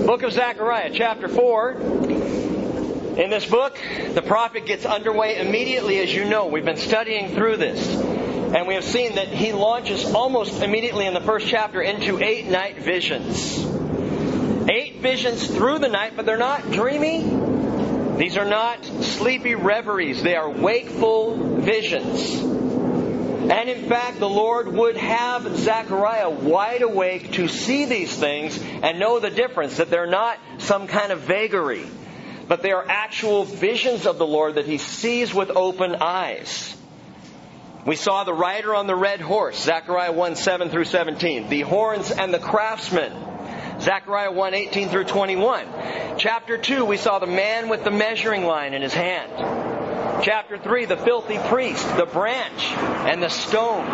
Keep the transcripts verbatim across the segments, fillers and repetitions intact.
Book of Zechariah, chapter four. In this book, the prophet gets underway immediately, as you know. We've been studying through this. And we have seen that he launches almost immediately in the first chapter into eight night visions. Eight visions through the night, but they're not dreamy. These are not sleepy reveries. They are wakeful visions. And in fact, the Lord would have Zechariah wide awake to see these things and know the difference, that they're not some kind of vagary, but they are actual visions of the Lord that he sees with open eyes. We saw the rider on the red horse, Zechariah one, seven through seventeen. The horns and the craftsmen, Zechariah one, eighteen through twenty-one. Chapter two, we saw the man with the measuring line in his hand. Chapter three, the filthy priest, the branch, and the stone.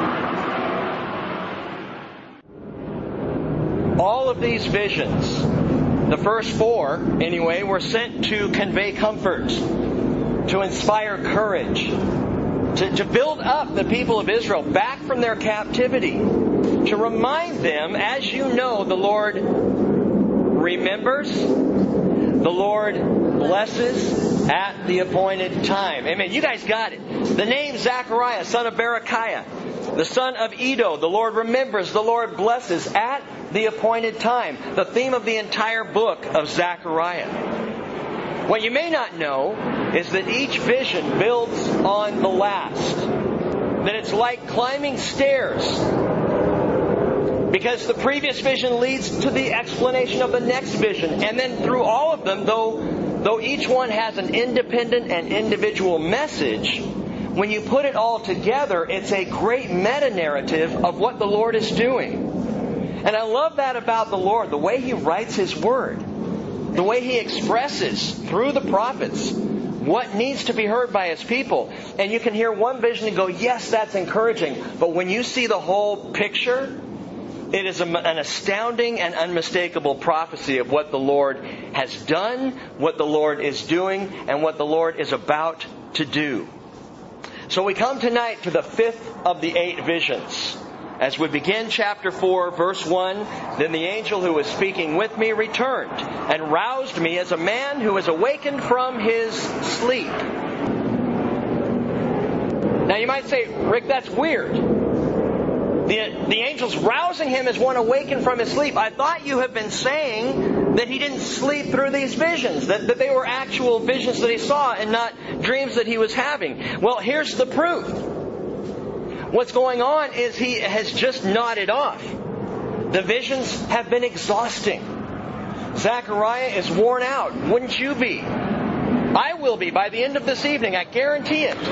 All of these visions, the first four anyway, were sent to convey comfort, to inspire courage, to, to build up the people of Israel back from their captivity, to remind them, as you know, the Lord remembers, the Lord blesses at the appointed time. Amen. You guys got it. The name Zechariah, son of Berechiah, the son of Iddo, the Lord remembers, the Lord blesses at the appointed time. The theme of the entire book of Zechariah. What you may not know is that each vision builds on the last. That it's like climbing stairs. Because the previous vision leads to the explanation of the next vision. And then through all of them, though though each one has an independent and individual message, when you put it all together, it's a great meta-narrative of what the Lord is doing. And I love that about the Lord, the way He writes His Word, the way He expresses through the prophets what needs to be heard by His people. And you can hear one vision and go, yes, that's encouraging. But when you see the whole picture, it is an astounding and unmistakable prophecy of what the Lord has done, what the Lord is doing, and what the Lord is about to do. So we come tonight to the fifth of the eight visions. As we begin chapter four, verse one, then the angel who was speaking with me returned and roused me as a man who is awakened from his sleep. Now you might say, Rick, that's weird. The, the angel's rousing him as one awakened from his sleep. I thought you have been saying that he didn't sleep through these visions, that, that they were actual visions that he saw and not dreams that he was having. Well, here's the proof. What's going on is he has just nodded off. The visions have been exhausting. Zechariah is worn out. Wouldn't you be? I will be by the end of this evening. I guarantee it.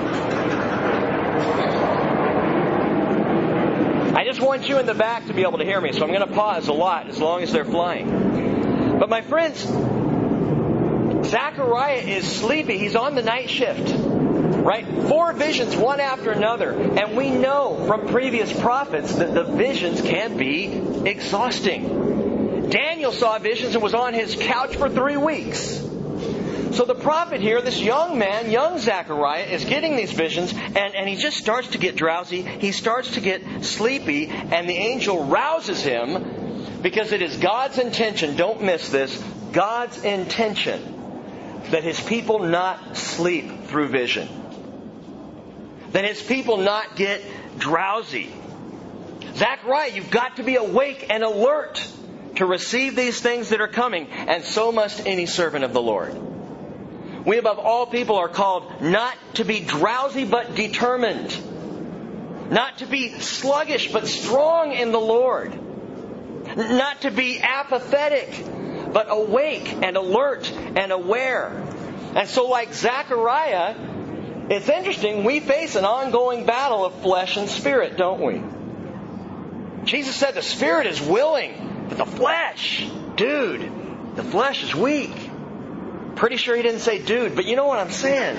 I just want you in the back to be able to hear me, so I'm going to pause a lot as long as they're flying. But my friends, Zechariah is sleepy. He's on the night shift. Right? Four visions, one after another. And we know from previous prophets that the visions can be exhausting. Daniel saw visions and was on his couch for three weeks. So the prophet here, this young man, young Zechariah, is getting these visions, and, and he just starts to get drowsy. He starts to get sleepy, and the angel rouses him because it is God's intention, don't miss this, God's intention that His people not sleep through vision. That His people not get drowsy. Zechariah, you've got to be awake and alert to receive these things that are coming, and so must any servant of the Lord. We above all people are called not to be drowsy but determined. Not to be sluggish but strong in the Lord. Not to be apathetic but awake and alert and aware. And so like Zechariah, it's interesting, we face an ongoing battle of flesh and spirit, don't we? Jesus said the spirit is willing, but the flesh, dude, the flesh is weak. Pretty sure He didn't say dude, but you know what I'm saying.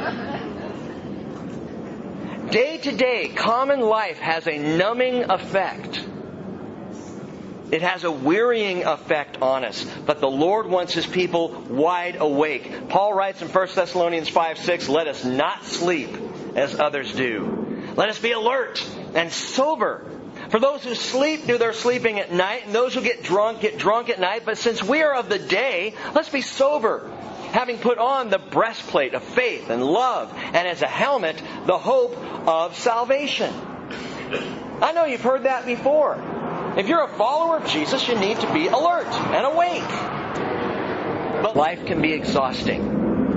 Day to day, common life has a numbing effect. It has a wearying effect on us. But the Lord wants His people wide awake. Paul writes in First Thessalonians five six, let us not sleep as others do. Let us be alert and sober. For those who sleep, do their sleeping at night, and those who get drunk, get drunk at night. But since we are of the day, let's be sober, having put on the breastplate of faith and love, and as a helmet, the hope of salvation. I know you've heard that before. If you're a follower of Jesus, you need to be alert and awake. But life can be exhausting.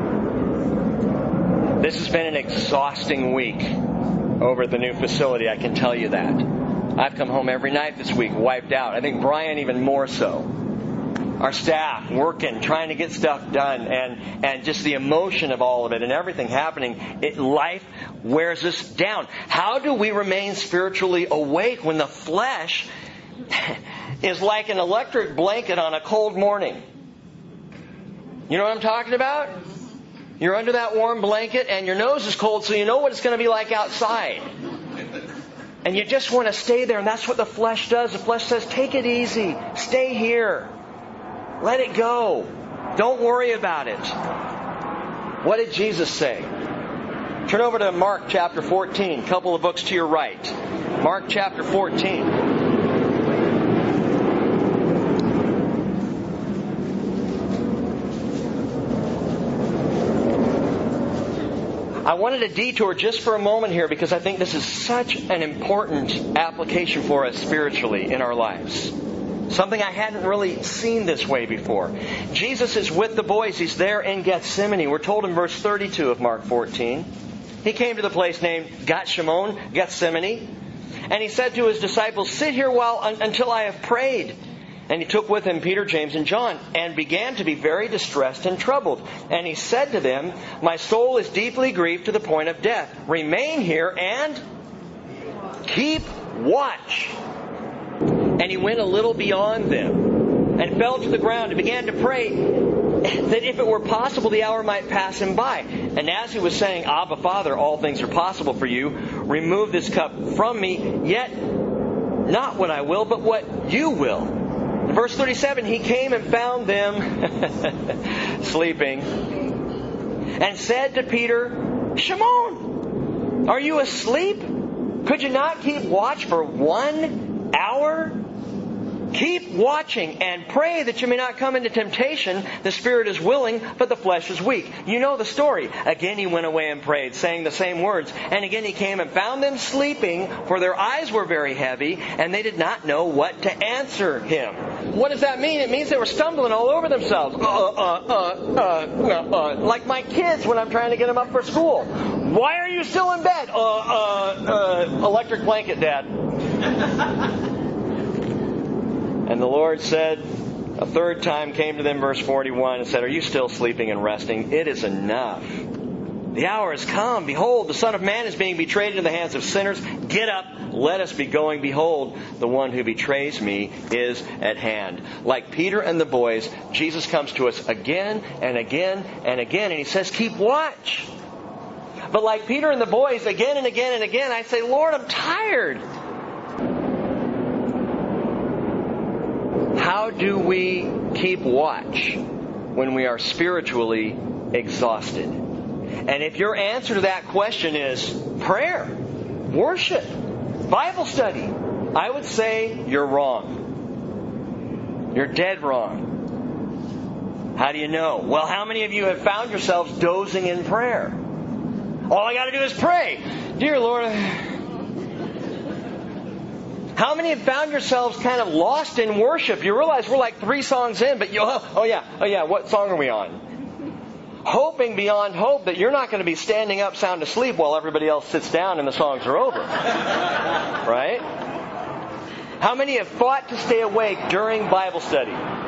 This has been an exhausting week over at the new facility, I can tell you that. I've come home every night this week wiped out. I think Brian even more so. Our staff working, trying to get stuff done, and, and just the emotion of all of it and everything happening. It, life wears us down. How do we remain spiritually awake when the flesh is like an electric blanket on a cold morning? You know what I'm talking about? You're under that warm blanket and your nose is cold, so you know what it's going to be like outside. And you just want to stay there, and that's what the flesh does. The flesh says, take it easy. Stay here. Let it go. Don't worry about it. What did Jesus say? Turn over to Mark chapter fourteen, a couple of books to your right. Mark chapter fourteen. I wanted to detour just for a moment here because I think this is such an important application for us spiritually in our lives. Something I hadn't really seen this way before. Jesus is with the boys. He's there in Gethsemane. We're told in verse thirty-two of Mark fourteen. He came to the place named Gethsemane, Gethsemane, and he said to his disciples, sit here while until I have prayed. And he took with him Peter, James, and John, and began to be very distressed and troubled. And he said to them, my soul is deeply grieved to the point of death. Remain here and keep watch. And he went a little beyond them and fell to the ground and began to pray that if it were possible, the hour might pass him by. And as he was saying, Abba, Father, all things are possible for you. Remove this cup from me, yet not what I will, but what you will. In verse thirty-seven, he came and found them sleeping and said to Peter, Shimon, are you asleep? Could you not keep watch for one hour? Keep watching and pray that you may not come into temptation. The spirit is willing, but the flesh is weak. You know the story. Again he went away and prayed, saying the same words. And again he came and found them sleeping, for their eyes were very heavy, and they did not know what to answer him. What does that mean? It means they were stumbling all over themselves. Uh, uh, uh, uh, uh, uh, like my kids when I'm trying to get them up for school. Why are you still in bed? Uh, uh, uh, electric blanket, Dad. And the Lord said, a third time came to them, verse forty-one, and said, are you still sleeping and resting? It is enough. The hour has come. Behold, the Son of Man is being betrayed into the hands of sinners. Get up, let us be going. Behold, the one who betrays me is at hand. Like Peter and the boys, Jesus comes to us again and again and again, and he says, keep watch. But like Peter and the boys, again and again and again, I say, Lord, I'm tired. How do we keep watch when we are spiritually exhausted? And if your answer to that question is prayer, worship, Bible study, I would say you're wrong. You're dead wrong. How do you know? Well, how many of you have found yourselves dozing in prayer? All I got to do is pray. Dear Lord... How many have found yourselves kind of lost in worship? You realize we're like three songs in, but you, oh, oh yeah, oh yeah, what song are we on? Hoping beyond hope that you're not going to be standing up sound asleep while everybody else sits down and the songs are over. Right? How many have fought to stay awake during Bible study?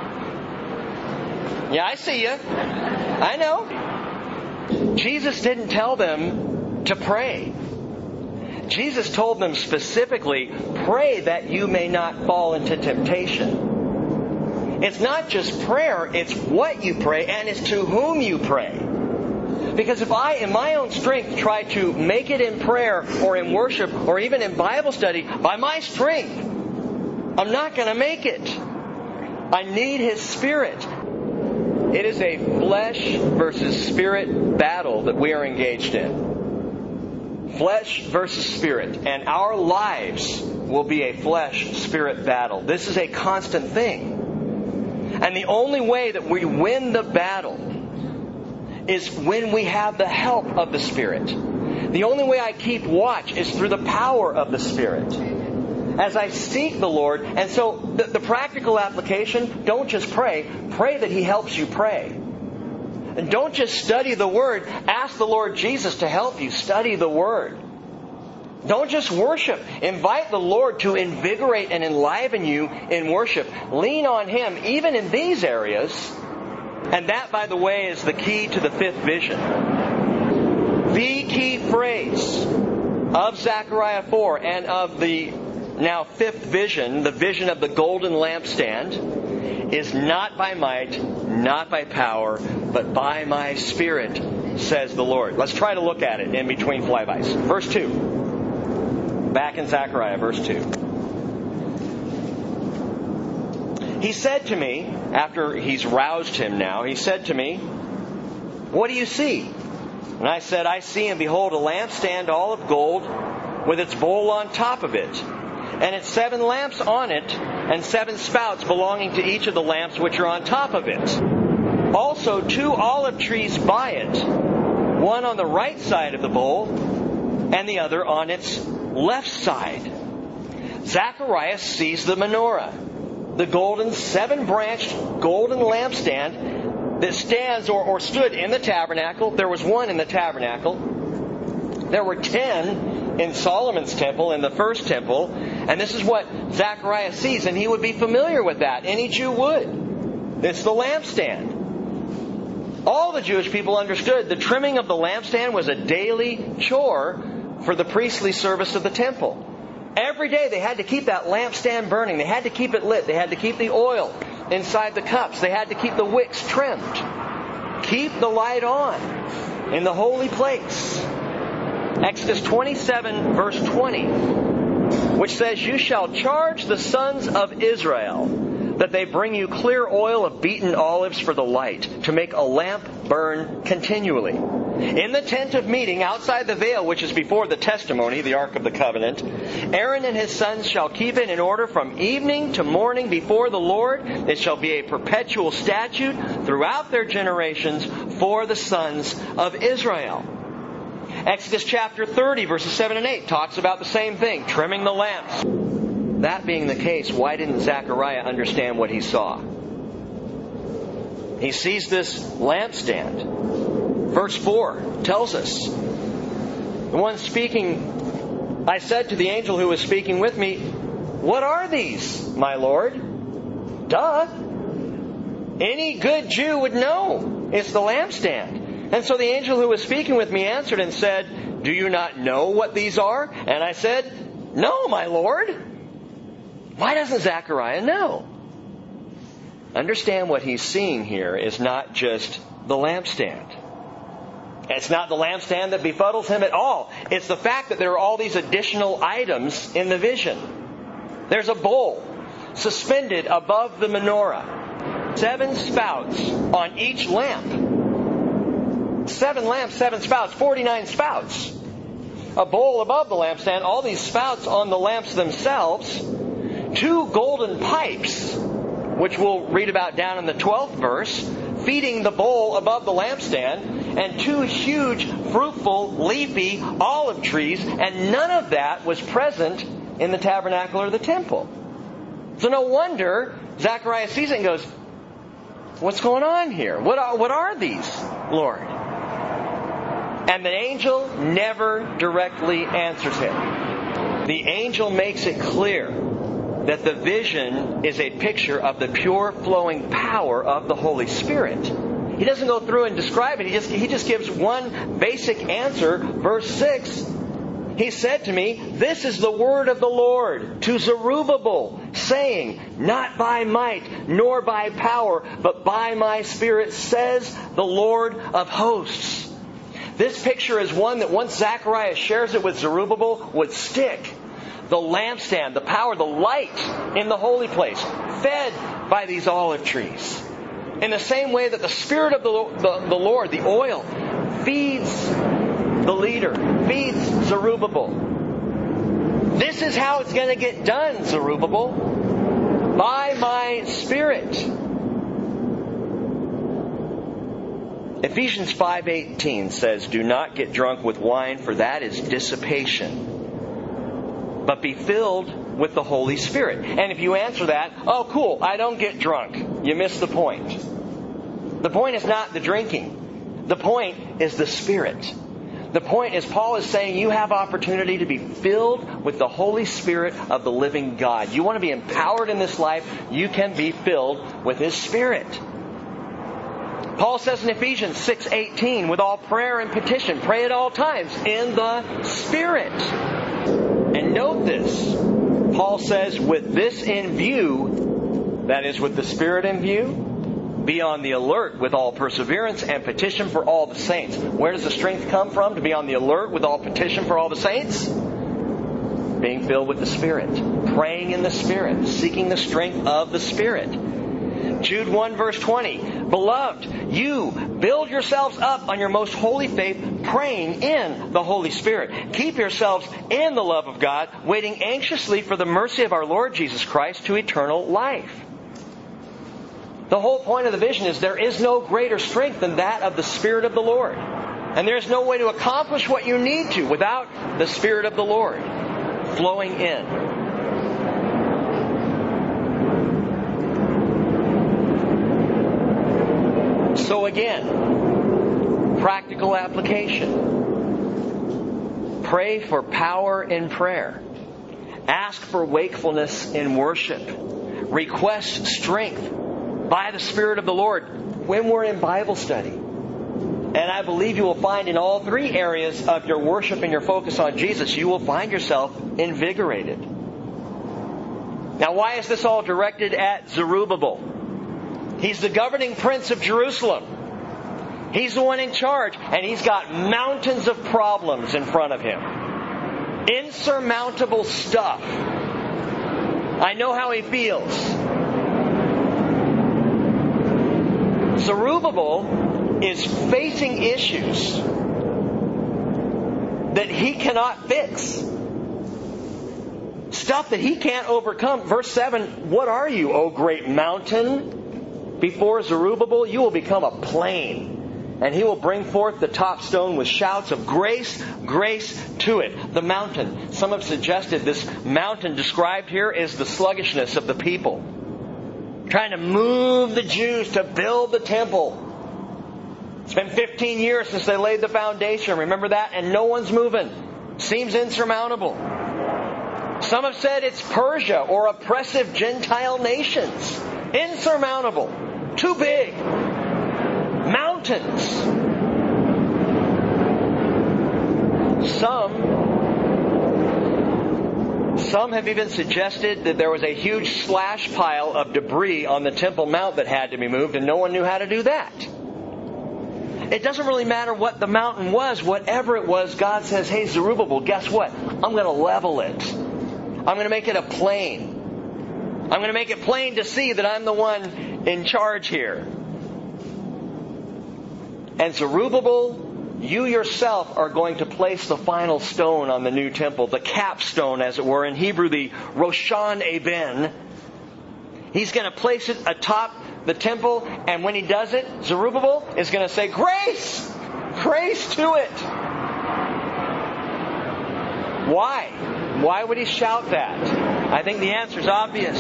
Yeah, I see you. I know. Jesus didn't tell them to pray. Jesus told them specifically, pray that you may not fall into temptation. It's not just prayer, it's what you pray and it's to whom you pray. Because if I, in my own strength, try to make it in prayer or in worship or even in Bible study, by my strength, I'm not going to make it. I need His Spirit. It is a flesh versus spirit battle that we are engaged in. Flesh versus spirit. And our lives will be a flesh-spirit battle. This is a constant thing. And the only way that we win the battle is when we have the help of the Spirit. The only way I keep watch is through the power of the Spirit. As I seek the Lord. And so the, the practical application, don't just pray. Pray that He helps you pray. And don't just study the Word. Ask the Lord Jesus to help you study the Word. Don't just worship. Invite the Lord to invigorate and enliven you in worship. Lean on Him even in these areas. And that, by the way, is the key to the fifth vision. The key phrase of Zechariah four and of the now fifth vision, the vision of the golden lampstand, is not by might, not by power, but by my Spirit, says the Lord. Let's try to look at it in between flybys. Verse two. Back in Zechariah, verse two. He said to me, after he's roused him now, he said to me, "What do you see?" And I said, "I see and behold a lampstand all of gold with its bowl on top of it, and its seven lamps on it, and seven spouts belonging to each of the lamps which are on top of it. Also two olive trees by it, one on the right side of the bowl, and the other on its left side." Zacharias sees the menorah, the golden seven-branched golden lampstand that stands or, or stood in the tabernacle. There was one in the tabernacle. There were ten in Solomon's temple, in the first temple. And this is what Zacharias sees, and he would be familiar with that. Any Jew would. It's the lampstand. All the Jewish people understood the trimming of the lampstand was a daily chore for the priestly service of the temple. Every day they had to keep that lampstand burning. They had to keep it lit. They had to keep the oil inside the cups. They had to keep the wicks trimmed. Keep the light on in the holy place. Exodus twenty-seven, verse twenty, which says, "You shall charge the sons of Israel that they bring you clear oil of beaten olives for the light, to make a lamp burn continually. In the tent of meeting, outside the veil which is before the testimony, the Ark of the Covenant, Aaron and his sons shall keep it in order from evening to morning before the Lord. It shall be a perpetual statute throughout their generations for the sons of Israel." Exodus chapter thirty, verses seven and eight talks about the same thing, trimming the lamps. That being the case, why didn't Zechariah understand what he saw? He sees this lampstand. Verse four tells us, the one speaking, "I said to the angel who was speaking with me, 'What are these, my Lord?' Duh! Any good Jew would know. It's the lampstand. And so the angel who was speaking with me answered and said, 'Do you not know what these are?' And I said, 'No, my Lord.'" Why doesn't Zechariah know? Understand what he's seeing here is not just the lampstand. It's not the lampstand that befuddles him at all. It's the fact that there are all these additional items in the vision. There's a bowl suspended above the menorah. Seven spouts on each lamp. Seven lamps, seven spouts, forty-nine spouts. A bowl above the lampstand, all these spouts on the lamps themselves. Two golden pipes, which we'll read about down in the twelfth verse, feeding the bowl above the lampstand, and two huge, fruitful, leafy olive trees, and none of that was present in the tabernacle or the temple. So no wonder Zechariah sees it and goes, "What's going on here? What are, what are these, Lord?" And the angel never directly answers him. The angel makes it clear that the vision is a picture of the pure flowing power of the Holy Spirit. He doesn't go through and describe it. He just, he just gives one basic answer. Verse six, he said to me, "This is the word of the Lord to Zerubbabel, saying, 'Not by might nor by power, but by my Spirit, says the Lord of hosts.'" This picture is one that once Zechariah shares it with Zerubbabel would stick. The lampstand, the power, the light in the holy place, fed by these olive trees. In the same way that the Spirit of the, the, the Lord, the oil, feeds the leader, feeds Zerubbabel. This is how it's going to get done, Zerubbabel. By my Spirit. Ephesians five eighteen says, "Do not get drunk with wine, for that is dissipation. But be filled with the Holy Spirit." And if you answer that, "Oh, cool, I don't get drunk," you miss the point. The point is not the drinking. The point is the Spirit. The point is, Paul is saying you have opportunity to be filled with the Holy Spirit of the living God. You want to be empowered in this life, you can be filled with His Spirit. Paul says in Ephesians six eighteen, "With all prayer and petition, pray at all times in the Spirit." And note this. Paul says, with this in view, that is, with the Spirit in view, be on the alert with all perseverance and petition for all the saints. Where does the strength come from to be on the alert with all petition for all the saints? Being filled with the Spirit. Praying in the Spirit. Seeking the strength of the Spirit. Jude one verse twenty. "Beloved, you build yourselves up on your most holy faith, praying in the Holy Spirit. Keep yourselves in the love of God, waiting anxiously for the mercy of our Lord Jesus Christ to eternal life." The whole point of the vision is there is no greater strength than that of the Spirit of the Lord. And there is no way to accomplish what you need to without the Spirit of the Lord flowing in. So again, practical application. Pray for power in prayer. Ask for wakefulness in worship. Request strength by the Spirit of the Lord when we're in Bible study. And I believe you will find in all three areas of your worship and your focus on Jesus, you will find yourself invigorated. Now, why is this all directed at Zerubbabel? He's the governing prince of Jerusalem. He's the one in charge, and he's got mountains of problems in front of him. Insurmountable stuff. I know how he feels. Zerubbabel is facing issues that he cannot fix. Stuff that he can't overcome. Verse seven, "What are you, O great mountain? Before Zerubbabel, you will become a plain, and he will bring forth the top stone with shouts of grace, grace to it." The mountain. Some have suggested this mountain described here is the sluggishness of the people. Trying to move the Jews to build the temple. It's been fifteen years since they laid the foundation. Remember that? And no one's moving. Seems insurmountable. Some have said it's Persia or oppressive Gentile nations. Insurmountable. Too big. Mountains. Some Some have even suggested that there was a huge slash pile of debris on the Temple Mount that had to be moved, and no one knew how to do that. It doesn't really matter what the mountain was. Whatever it was, God says, "Hey, Zerubbabel, guess what? I'm going to level it. I'm going to make it a plain. I'm going to make it plain to see that I'm the one in charge here." And Zerubbabel, you yourself are going to place the final stone on the new temple, the capstone, as it were. In Hebrew, the Roshan Eben. He's going to place it atop the temple, and when he does it, Zerubbabel is going to say, "Grace! Grace to it!" Why? Why would he shout that? I think the answer is obvious.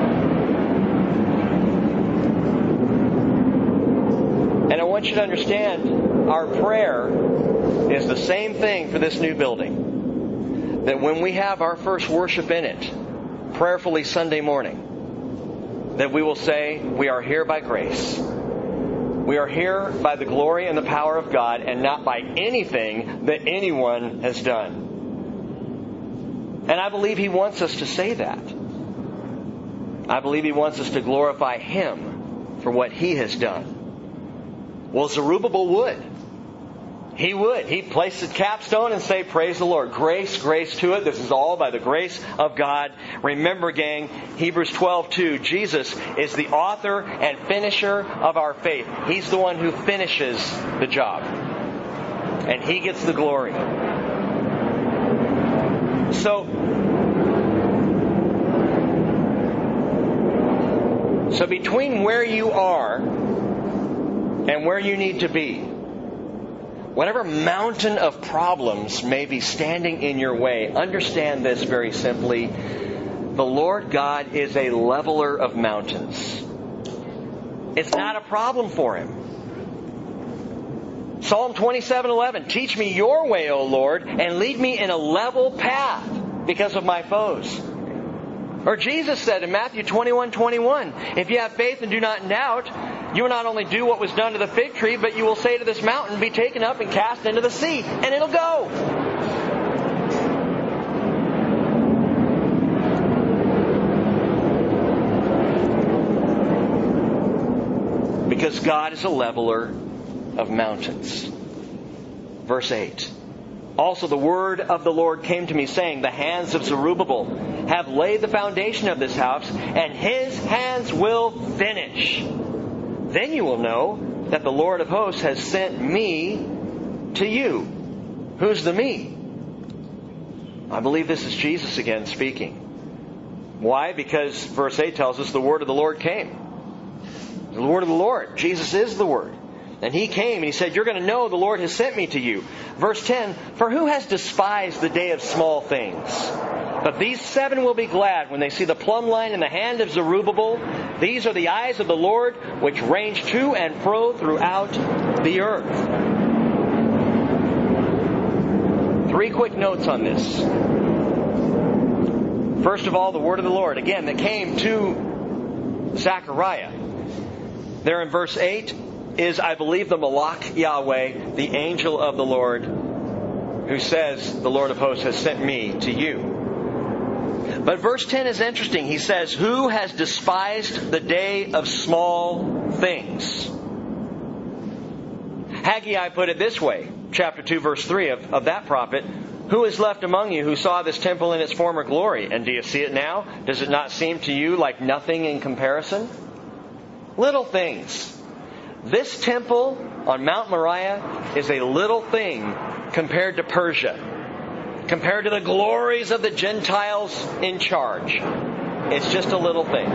And I want you to understand, our prayer is the same thing for this new building. That when we have our first worship in it, prayerfully Sunday morning, that we will say, we are here by grace. We are here by the glory and the power of God, and not by anything that anyone has done. And I believe He wants us to say that. I believe He wants us to glorify Him for what He has done. Well, Zerubbabel would. He would. He'd place the capstone and say, "Praise the Lord. Grace, grace to it. This is all by the grace of God." Remember, gang, Hebrews twelve two, Jesus is the author and finisher of our faith. He's the one who finishes the job. And He gets the glory. So, So between where you are and where you need to be, whatever mountain of problems may be standing in your way, understand this very simply. The Lord God is a leveler of mountains. It's not a problem for Him. Psalm twenty-seven eleven, teach me your way, O Lord, and lead me in a level path because of my foes. Or Jesus said in Matthew twenty-one twenty-one, if you have faith and do not doubt, you will not only do what was done to the fig tree, but you will say to this mountain, be taken up and cast into the sea, and it'll go. Because God is a leveler of mountains. Verse eight. Also the word of the Lord came to me, saying, the hands of Zerubbabel have laid the foundation of this house, and his hands will finish. Then you will know that the Lord of hosts has sent me to you. Who's the me? I believe this is Jesus again speaking. Why? Because verse eight tells us the word of the Lord came. The word of the Lord. Jesus is the Word. And He came and He said, you're going to know the Lord has sent me to you. Verse ten, for who has despised the day of small things? But these seven will be glad when they see the plumb line in the hand of Zerubbabel. These are the eyes of the Lord, which range to and fro throughout the earth. Three quick notes on this. First of all, the word of the Lord, again, that came to Zechariah. There in verse eight is, I believe, the Malach Yahweh, the angel of the Lord, who says, the Lord of hosts has sent me to you. But verse ten is interesting. He says, who has despised the day of small things? Haggai put it this way, chapter two, verse three of, of that prophet, who is left among you who saw this temple in its former glory? And do you see it now? Does it not seem to you like nothing in comparison? Little things. This temple on Mount Moriah is a little thing compared to Persia, compared to the glories of the Gentiles in charge. It's just a little thing.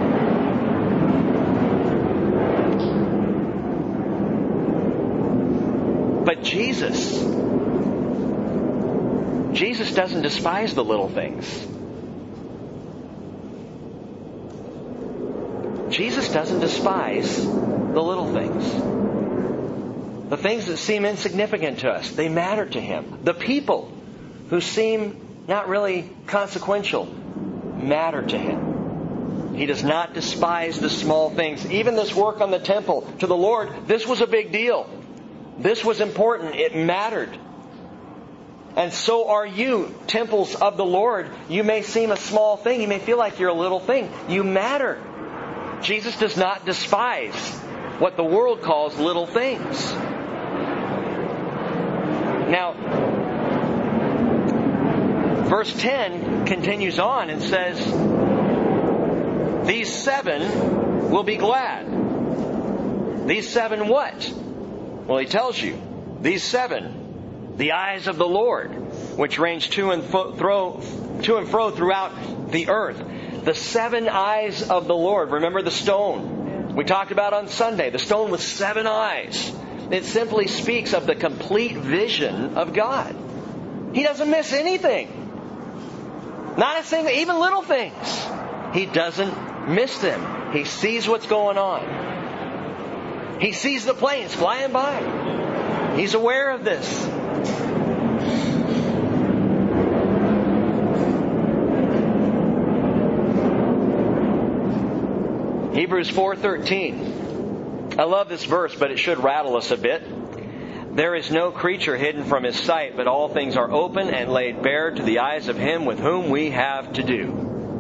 But Jesus, Jesus doesn't despise the little things. Jesus doesn't despise the little things. The things that seem insignificant to us, they matter to Him. The people who seem not really consequential matter to Him. He does not despise the small things. Even this work on the temple to the Lord, this was a big deal. This was important. It mattered. And so are you, temples of the Lord. You may seem a small thing. You may feel like you're a little thing. You matter. Jesus does not despise what the world calls little things. Now, verse ten continues on and says, these seven will be glad. These seven what? Well, He tells you. These seven, the eyes of the Lord, which range to and fro, to and fro throughout the earth. The seven eyes of the Lord. Remember the stone we talked about on Sunday. The stone with seven eyes. It simply speaks of the complete vision of God. He doesn't miss anything. Not a single, even little things. He doesn't miss them. He sees what's going on. He sees the planes flying by. He's aware of this. Hebrews four thirteen. I love this verse, but it should rattle us a bit. There is no creature hidden from His sight, but all things are open and laid bare to the eyes of Him with whom we have to do.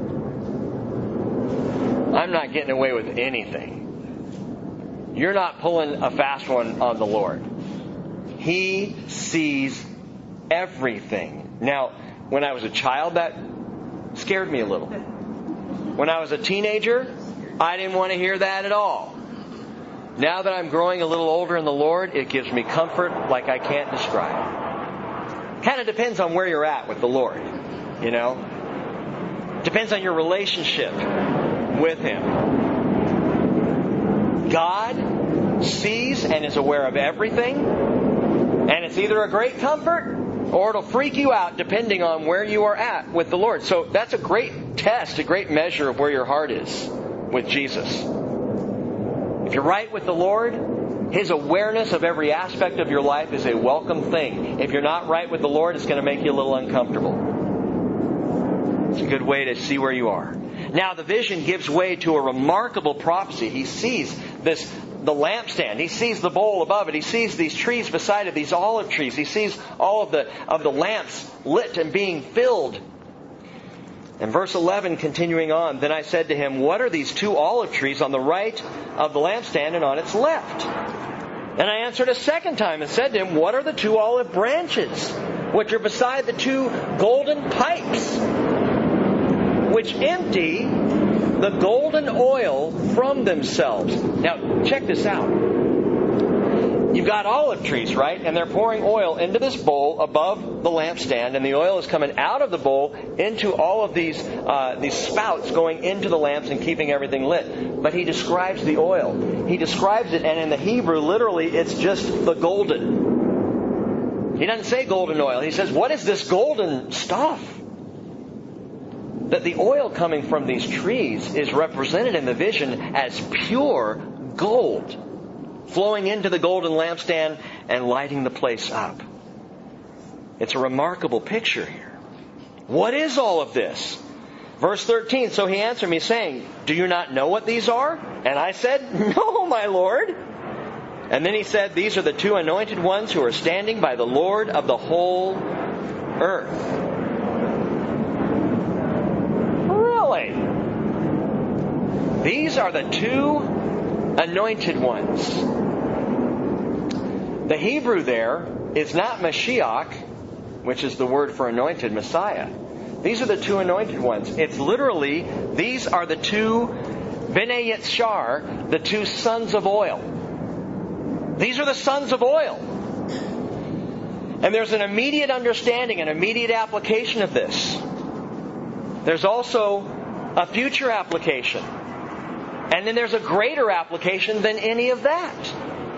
I'm not getting away with anything. You're not pulling a fast one on the Lord. He sees everything. Now, when I was a child, that scared me a little. When I was a teenager, I didn't want to hear that at all. Now that I'm growing a little older in the Lord, it gives me comfort like I can't describe. Kind of depends on where you're at with the Lord, you know. Depends on your relationship with Him. God sees and is aware of everything. And it's either a great comfort or it'll freak you out depending on where you are at with the Lord. So that's a great test, a great measure of where your heart is with Jesus. If you're right with the Lord, His awareness of every aspect of your life is a welcome thing. If you're not right with the Lord, it's going to make you a little uncomfortable. It's a good way to see where you are. Now the vision gives way to a remarkable prophecy. He sees this, the lampstand. He sees the bowl above it. He sees these trees beside it, these olive trees. He sees all of the, of the lamps lit and being filled. And verse eleven, continuing on, then I said to him, what are these two olive trees on the right of the lampstand and on its left? And I answered a second time and said to him, what are the two olive branches which are beside the two golden pipes, which empty the golden oil from themselves? Now, check this out. You've got olive trees, right? And they're pouring oil into this bowl above the lampstand, and the oil is coming out of the bowl into all of these uh, these spouts going into the lamps and keeping everything lit. But he describes the oil. He describes it, and in the Hebrew, literally, it's just the golden. He doesn't say golden oil. He says, what is this golden stuff? That the oil coming from these trees is represented in the vision as pure gold, flowing into the golden lampstand and lighting the place up. It's a remarkable picture here. What is all of this? Verse thirteen, so he answered me saying, do you not know what these are? And I said, no, my Lord. And then he said, these are the two anointed ones who are standing by the Lord of the whole earth. Really? These are the two anointed ones. The Hebrew there is not Mashiach, which is the word for anointed, Messiah. These are the two anointed ones. It's literally, these are the two Bnei Yitzhar, the two sons of oil. These are the sons of oil. And there's an immediate understanding, an immediate application of this. There's also a future application. And then there's a greater application than any of that.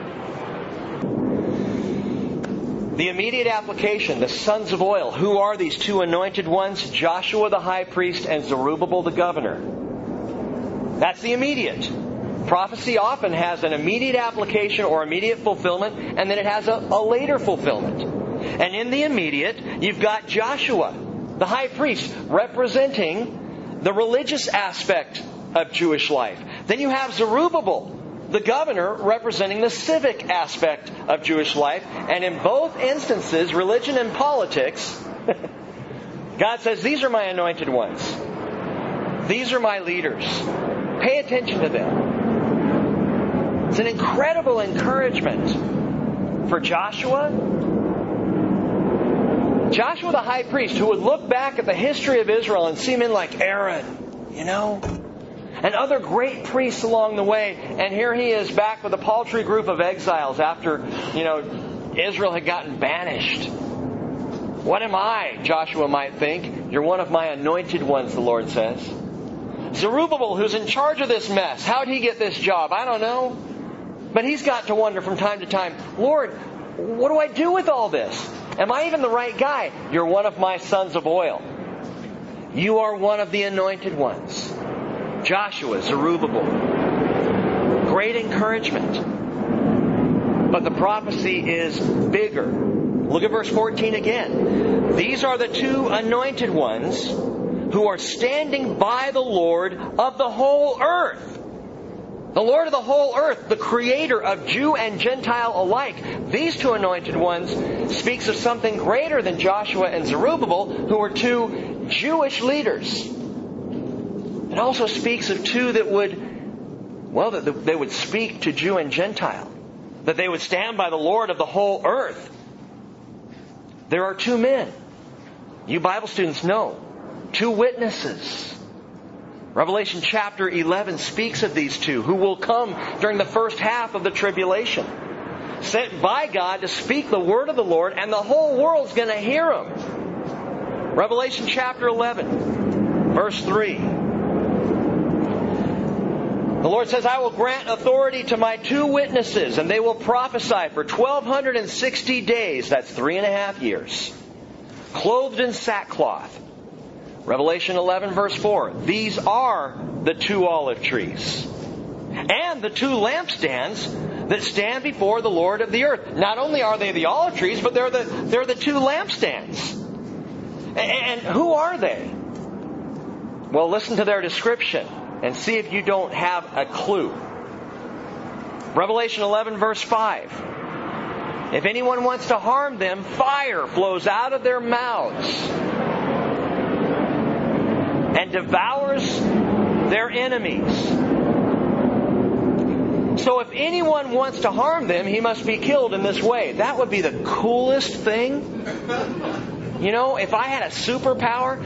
The immediate application, the sons of oil. Who are these two anointed ones? Joshua the high priest and Zerubbabel the governor. That's the immediate. Prophecy often has an immediate application or immediate fulfillment, and then it has a, a later fulfillment. And in the immediate, you've got Joshua, the high priest, representing the religious aspect of Jewish life. Then you have Zerubbabel, the governor, representing the civic aspect of Jewish life. And in both instances, religion and politics, God says, these are my anointed ones. These are my leaders. Pay attention to them. It's an incredible encouragement for Joshua. Joshua the high priest, who would look back at the history of Israel and see men like Aaron, you know, and other great priests along the way. And here he is back with a paltry group of exiles after, you know, Israel had gotten banished. What am I, Joshua might think? You're one of my anointed ones, the Lord says. Zerubbabel, who's in charge of this mess. How'd he get this job? I don't know. But he's got to wonder from time to time, Lord, what do I do with all this? Am I even the right guy? You're one of my sons of oil. You are one of the anointed ones. Joshua, Zerubbabel. Great encouragement. But the prophecy is bigger. Look at verse fourteen again. These are the two anointed ones who are standing by the Lord of the whole earth. The Lord of the whole earth, the Creator of Jew and Gentile alike. These two anointed ones speaks of something greater than Joshua and Zerubbabel, who were two Jewish leaders. It also speaks of two that would, well, that they would speak to Jew and Gentile. That they would stand by the Lord of the whole earth. There are two men. You Bible students know. Two witnesses. Revelation chapter eleven speaks of these two who will come during the first half of the tribulation. Sent by God to speak the word of the Lord, and the whole world's going to hear them. Revelation chapter eleven, verse three. The Lord says, I will grant authority to my two witnesses, and they will prophesy for twelve sixty days. That's three and a half years. Clothed in sackcloth. Revelation eleven verse four. These are the two olive trees. And the two lampstands that stand before the Lord of the earth. Not only are they the olive trees, but they're the, they're the two lampstands. And who are they? Well, listen to their description and see if you don't have a clue. Revelation eleven verse five. If anyone wants to harm them, fire flows out of their mouths and devours their enemies. So if anyone wants to harm them, he must be killed in this way. That would be the coolest thing. You know, if I had a superpower,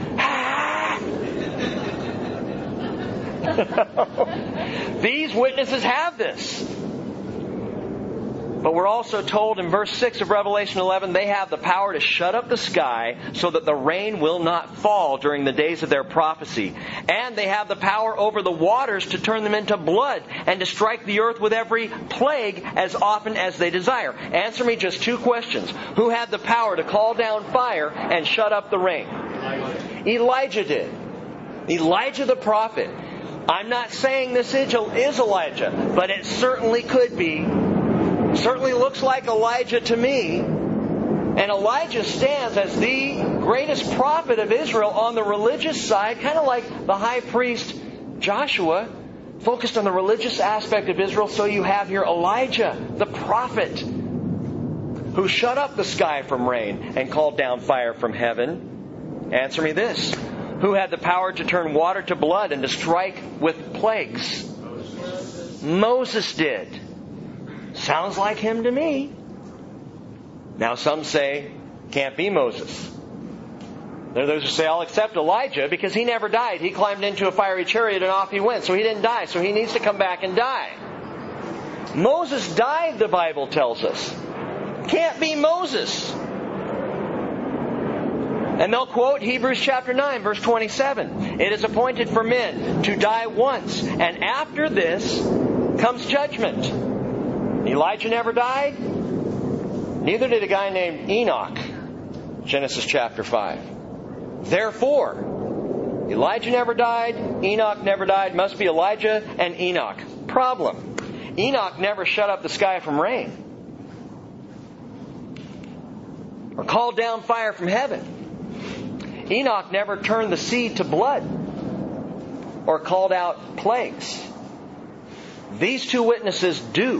these witnesses have this. But we're also told in verse six of Revelation eleven, they have the power to shut up the sky so that the rain will not fall during the days of their prophecy. And they have the power over the waters to turn them into blood and to strike the earth with every plague as often as they desire. Answer me just two questions. Who had the power to call down fire and shut up the rain? Elijah, Elijah did. Elijah the prophet. I'm not saying this is Elijah, but it certainly could be. Certainly looks like Elijah to me. And Elijah stands as the greatest prophet of Israel on the religious side, kind of like the high priest Joshua, focused on the religious aspect of Israel. So you have here Elijah, the prophet, who shut up the sky from rain and called down fire from heaven. Answer me this. Who had the power to turn water to blood and to strike with plagues? Moses, Moses did. Sounds like him to me. Now some say, can't be Moses. There are those who say, I'll accept Elijah because he never died. He climbed into a fiery chariot and off he went. So he didn't die. So he needs to come back and die. Moses died, the Bible tells us. Can't be Moses. And they'll quote Hebrews chapter nine, verse twenty-seven. It is appointed for men to die once, and after this comes judgment. Elijah never died. Neither did a guy named Enoch. Genesis chapter five. Therefore, Elijah never died. Enoch never died. Must be Elijah and Enoch. Problem. Enoch never shut up the sky from rain. Or called down fire from heaven. Enoch never turned the sea to blood. Or called out plagues. These two witnesses do.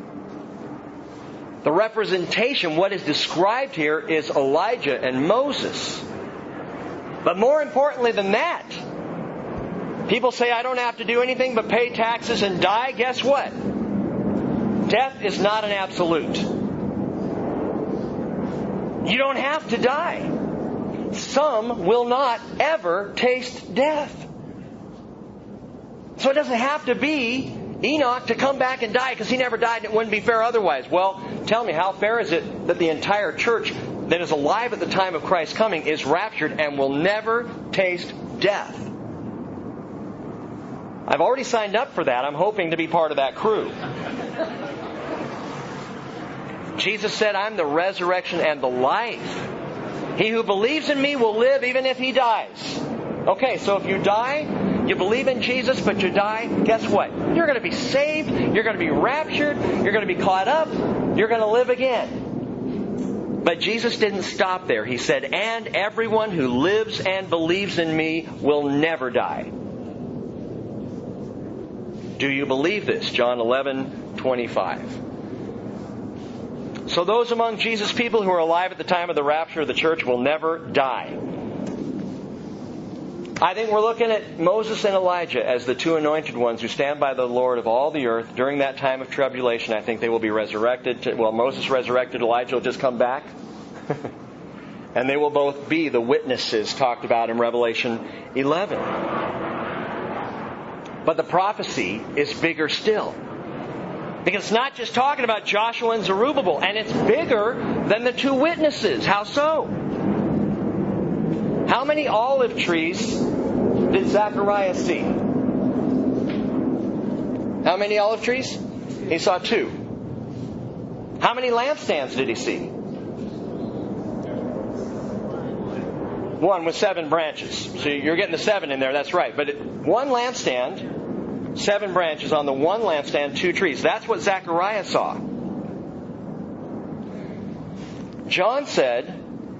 The representation, what is described here, is Elijah and Moses. But more importantly than that, people say, I don't have to do anything but pay taxes and die. Guess what? Death is not an absolute. You don't have to die. Some will not ever taste death. So it doesn't have to be Enoch to come back and die because he never died and it wouldn't be fair otherwise. Well, tell me, how fair is it that the entire church that is alive at the time of Christ's coming is raptured and will never taste death? I've already signed up for that. I'm hoping to be part of that crew. Jesus said, I'm the resurrection and the life. He who believes in me will live even if he dies. Okay, so if you die, you believe in Jesus, but you die, guess what? You're going to be saved, you're going to be raptured, you're going to be caught up, you're going to live again. But Jesus didn't stop there. He said, and everyone who lives and believes in me will never die. Do you believe this? John eleven twenty-five. So those among Jesus' people who are alive at the time of the rapture of the church will never die. I think we're looking at Moses and Elijah as the two anointed ones who stand by the Lord of all the earth during that time of tribulation. I think they will be resurrected. To, well, Moses resurrected, Elijah will just come back. And they will both be the witnesses talked about in Revelation eleven. But the prophecy is bigger still. Because it's not just talking about Joshua and Zerubbabel, and it's bigger than the two witnesses. How so? How many olive trees did Zechariah see? How many olive trees? He saw two. How many lampstands did he see? One with seven branches. So you're getting the seven in there, that's right. But it, one lampstand, seven branches. On the one lampstand, two trees. That's what Zechariah saw. John said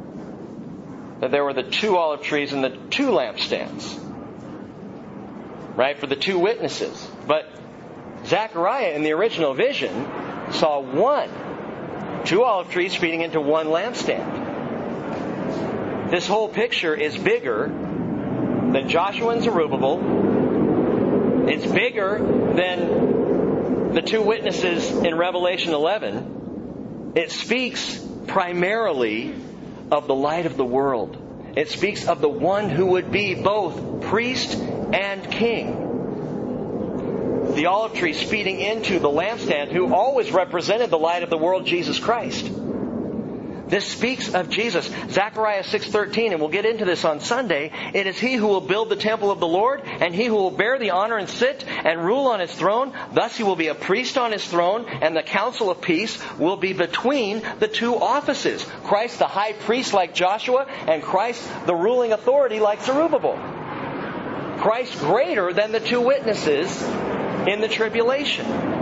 that there were the two olive trees and the two lampstands. Right? For the two witnesses. But Zechariah in the original vision saw one. Two olive trees feeding into one lampstand. This whole picture is bigger than Joshua and Zerubbabel. It's bigger than the two witnesses in Revelation eleven. It speaks primarily of the light of the world. It speaks of the one who would be both priest and king. The olive trees feeding into the lampstand, who always represented the light of the world, Jesus Christ. This speaks of Jesus. Zechariah six thirteen, and we'll get into this on Sunday. It is He who will build the temple of the Lord, and He who will bear the honor and sit and rule on His throne. Thus He will be a priest on His throne, and the council of peace will be between the two offices. Christ the high priest like Joshua, and Christ the ruling authority like Zerubbabel. Christ greater than the two witnesses in the tribulation.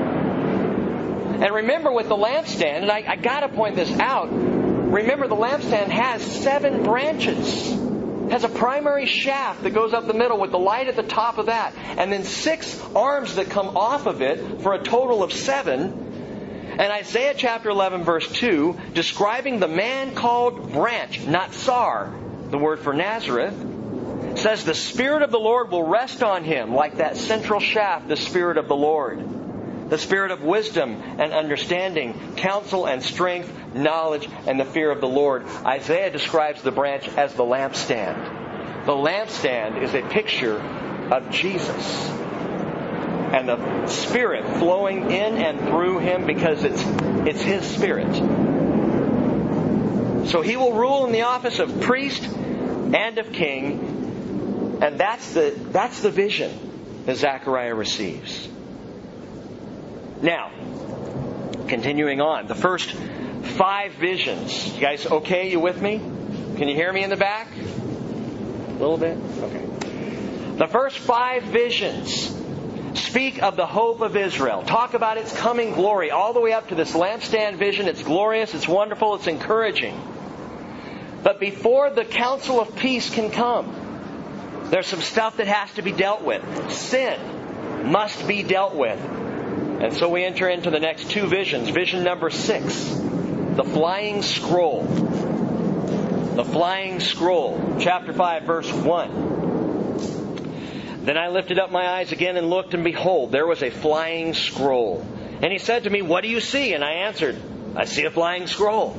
And remember with the lampstand, and I, I got to point this out, remember the lampstand has seven branches. It has a primary shaft that goes up the middle with the light at the top of that. And then six arms that come off of it for a total of seven. And Isaiah chapter eleven verse two, describing the man called Branch, not Sar, the word for Nazareth, says the Spirit of the Lord will rest on him, like that central shaft, the Spirit of the Lord. The Spirit of wisdom and understanding, counsel and strength, knowledge and the fear of the Lord. Isaiah describes the branch as the lampstand. The lampstand is a picture of Jesus. And the Spirit flowing in and through Him, because it's, it's His Spirit. So He will rule in the office of priest and of king. And that's the, that's the vision that Zechariah receives. Now, continuing on, the first five visions. You guys okay? You with me? Can you hear me in the back? A little bit? Okay. The first five visions speak of the hope of Israel. Talk about its coming glory. All the way up to this lampstand vision. It's glorious, it's wonderful, it's encouraging. But before the council of peace can come, there's some stuff that has to be dealt with. Sin must be dealt with. And so we enter into the next two visions. Vision number six, the flying scroll. The flying scroll. Chapter five, verse one. Then I lifted up my eyes again and looked, and behold, there was a flying scroll. And he said to me, "What do you see?" And I answered, "I see a flying scroll."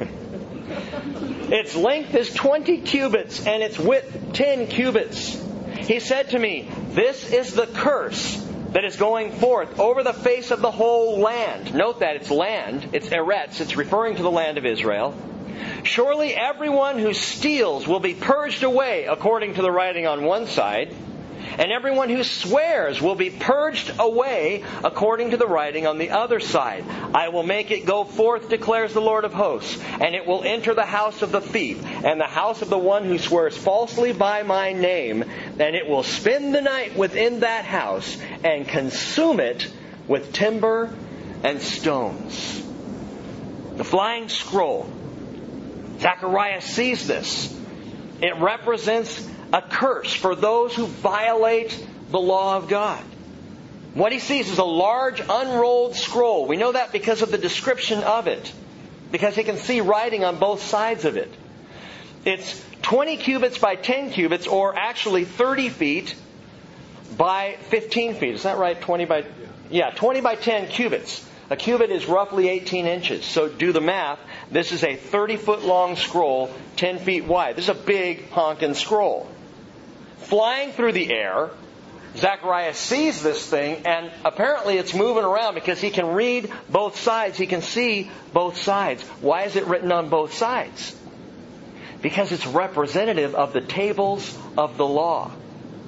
Its length is twenty cubits, and its width ten cubits. He said to me, "This is the curse that is going forth over the face of the whole land." Note that it's land. It's Eretz. It's referring to the land of Israel. "Surely everyone who steals will be purged away," according to the writing on one side. "And everyone who swears will be purged away, according to the writing on the other side. I will make it go forth, declares the Lord of hosts, and it will enter the house of the thief, and the house of the one who swears falsely by my name, and it will spend the night within that house, and consume it with timber and stones." The flying scroll. Zechariah sees this. It represents a curse for those who violate the law of God. What he sees is a large unrolled scroll. We know that because of the description of it, because he can see writing on both sides of it. It's twenty cubits by ten cubits, or actually thirty feet by fifteen feet. Is that right? twenty by yeah, twenty by ten cubits. A cubit is roughly eighteen inches. So do the math. This is a thirty foot long scroll, ten feet wide. This is a big honking scroll. Flying through the air, Zechariah sees this thing, and apparently it's moving around because he can read both sides. He can see both sides. Why is it written on both sides? Because it's representative of the tables of the law.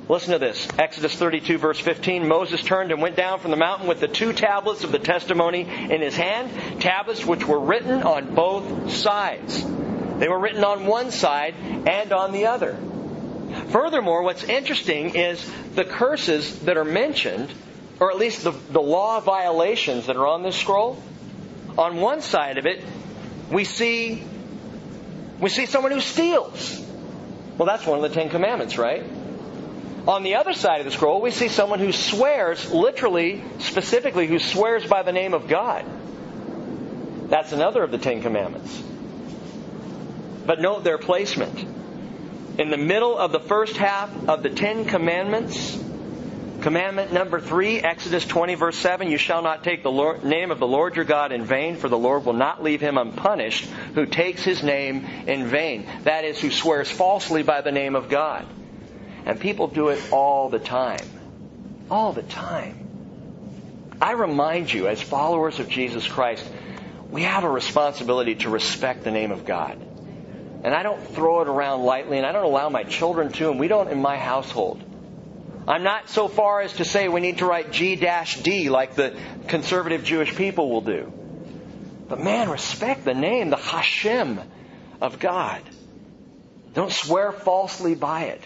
Listen to this. Exodus thirty-two, verse fifteen. Moses turned and went down from the mountain with the two tablets of the testimony in his hand, tablets which were written on both sides. They were written on one side and on the other. Furthermore, what's interesting is the curses that are mentioned, or at least the, the law violations that are on this scroll. On one side of it, we see, we see someone who steals. Well, that's one of the Ten Commandments, right? On the other side of the scroll, we see someone who swears, literally, specifically, who swears by the name of God. That's another of the Ten Commandments. But note their placement. In the middle of the first half of the Ten Commandments, commandment number three, Exodus twenty, verse seven, you shall not take the Lord, name of the Lord your God in vain, for the Lord will not leave him unpunished who takes his name in vain. That is, who swears falsely by the name of God. And people do it all the time. All the time. I remind you, as followers of Jesus Christ, we have a responsibility to respect the name of God. And I don't throw it around lightly, and I don't allow my children to, and we don't in my household. I'm not so far as to say we need to write G D like the conservative Jewish people will do. But man, respect the name, the Hashem of God. Don't swear falsely by it.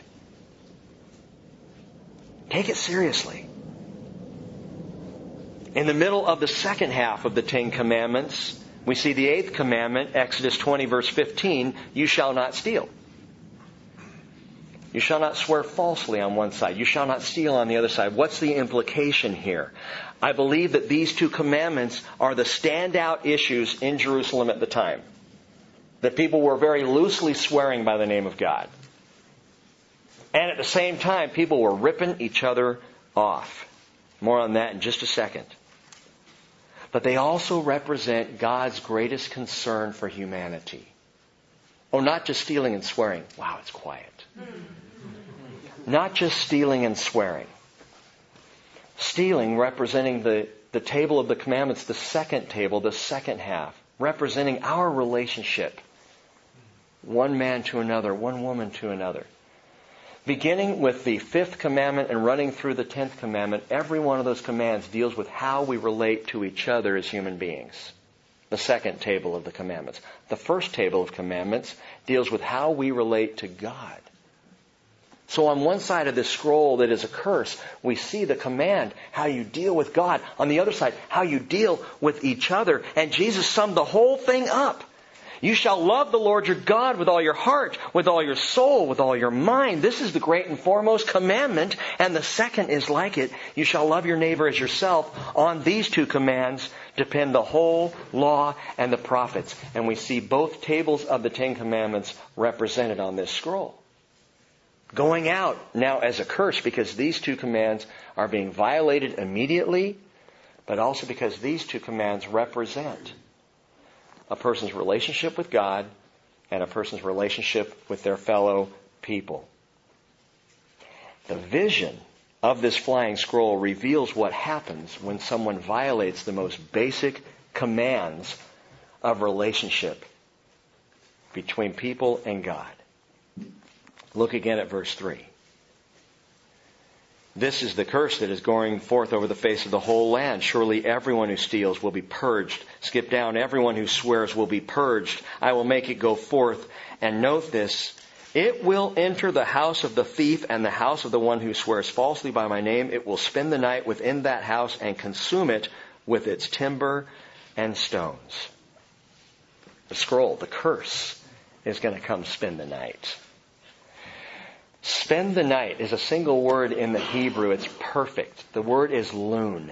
Take it seriously. In the middle of the second half of the Ten Commandments, we see the eighth commandment, Exodus twenty, verse fifteen, you shall not steal. You shall not swear falsely on one side. You shall not steal on the other side. What's the implication here? I believe that these two commandments are the standout issues in Jerusalem at the time. That people were very loosely swearing by the name of God. And at the same time, people were ripping each other off. More on that in just a second. But they also represent God's greatest concern for humanity. Oh, not just stealing and swearing. Wow, it's quiet. Not just stealing and swearing. Stealing representing the, the table of the commandments, the second table, the second half. Representing our relationship. One man to another, one woman to another. Beginning with the fifth commandment and running through the tenth commandment, every one of those commands deals with how we relate to each other as human beings. The second table of the commandments. The first table of commandments deals with how we relate to God. So on one side of this scroll that is a curse, we see the command, how you deal with God. On the other side, how you deal with each other. And Jesus summed the whole thing up. You shall love the Lord your God with all your heart, with all your soul, with all your mind. This is the great and foremost commandment. And the second is like it. You shall love your neighbor as yourself. On these two commands depend the whole law and the prophets. And we see both tables of the Ten Commandments represented on this scroll. Going out now as a curse because these two commands are being violated immediately, but also because these two commands represent a person's relationship with God and a person's relationship with their fellow people. The vision of this flying scroll reveals what happens when someone violates the most basic commands of relationship between people and God. Look again at verse three. This is the curse that is going forth over the face of the whole land. Surely everyone who steals will be purged. Skip down. Everyone who swears will be purged. I will make it go forth. And note this. It will enter the house of the thief and the house of the one who swears falsely by my name. It will spend the night within that house and consume it with its timber and stones. The scroll, the curse, is going to come spend the night. Spend the night is a single word in the Hebrew. It's perfect. The word is loon.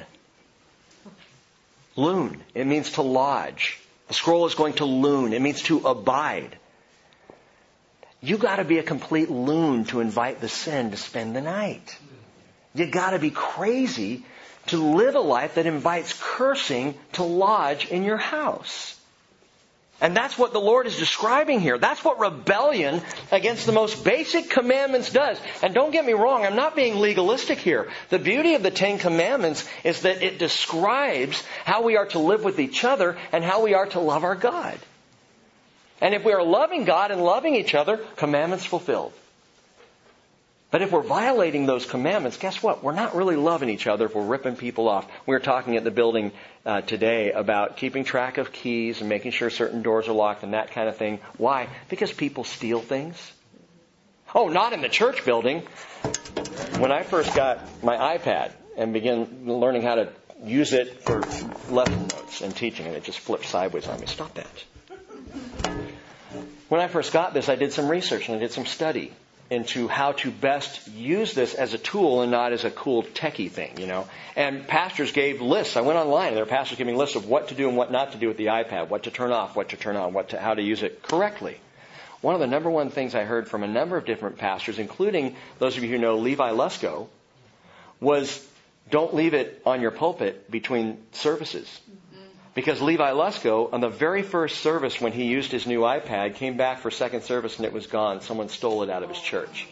Loon. It means to lodge. The scroll is going to loon. It means to abide. You got to be a complete loon to invite the sin to spend the night. You got to be crazy to live a life that invites cursing to lodge in your house. And that's what the Lord is describing here. That's what rebellion against the most basic commandments does. And don't get me wrong, I'm not being legalistic here. The beauty of the Ten Commandments is that it describes how we are to live with each other and how we are to love our God. And if we are loving God and loving each other, commandments fulfilled. But if we're violating those commandments, guess what? We're not really loving each other if we're ripping people off. We were talking at the building uh, today about keeping track of keys and making sure certain doors are locked and that kind of thing. Why? Because people steal things. Oh, not in the church building. When I first got my iPad and began learning how to use it for lesson notes and teaching, and it just flipped sideways on me. Stop that. When I first got this, I did some research and I did some study into how to best use this as a tool and not as a cool techie thing, you know. And pastors gave lists. I went online and there were pastors giving lists of what to do and what not to do with the iPad, what to turn off, what to turn on, what to, how to use it correctly. One of the number one things I heard from a number of different pastors, including those of you who know Levi Lusko, was don't leave it on your pulpit between services. Because Levi Lusko, on the very first service when he used his new iPad, came back for second service and it was gone. Someone stole it out of his church.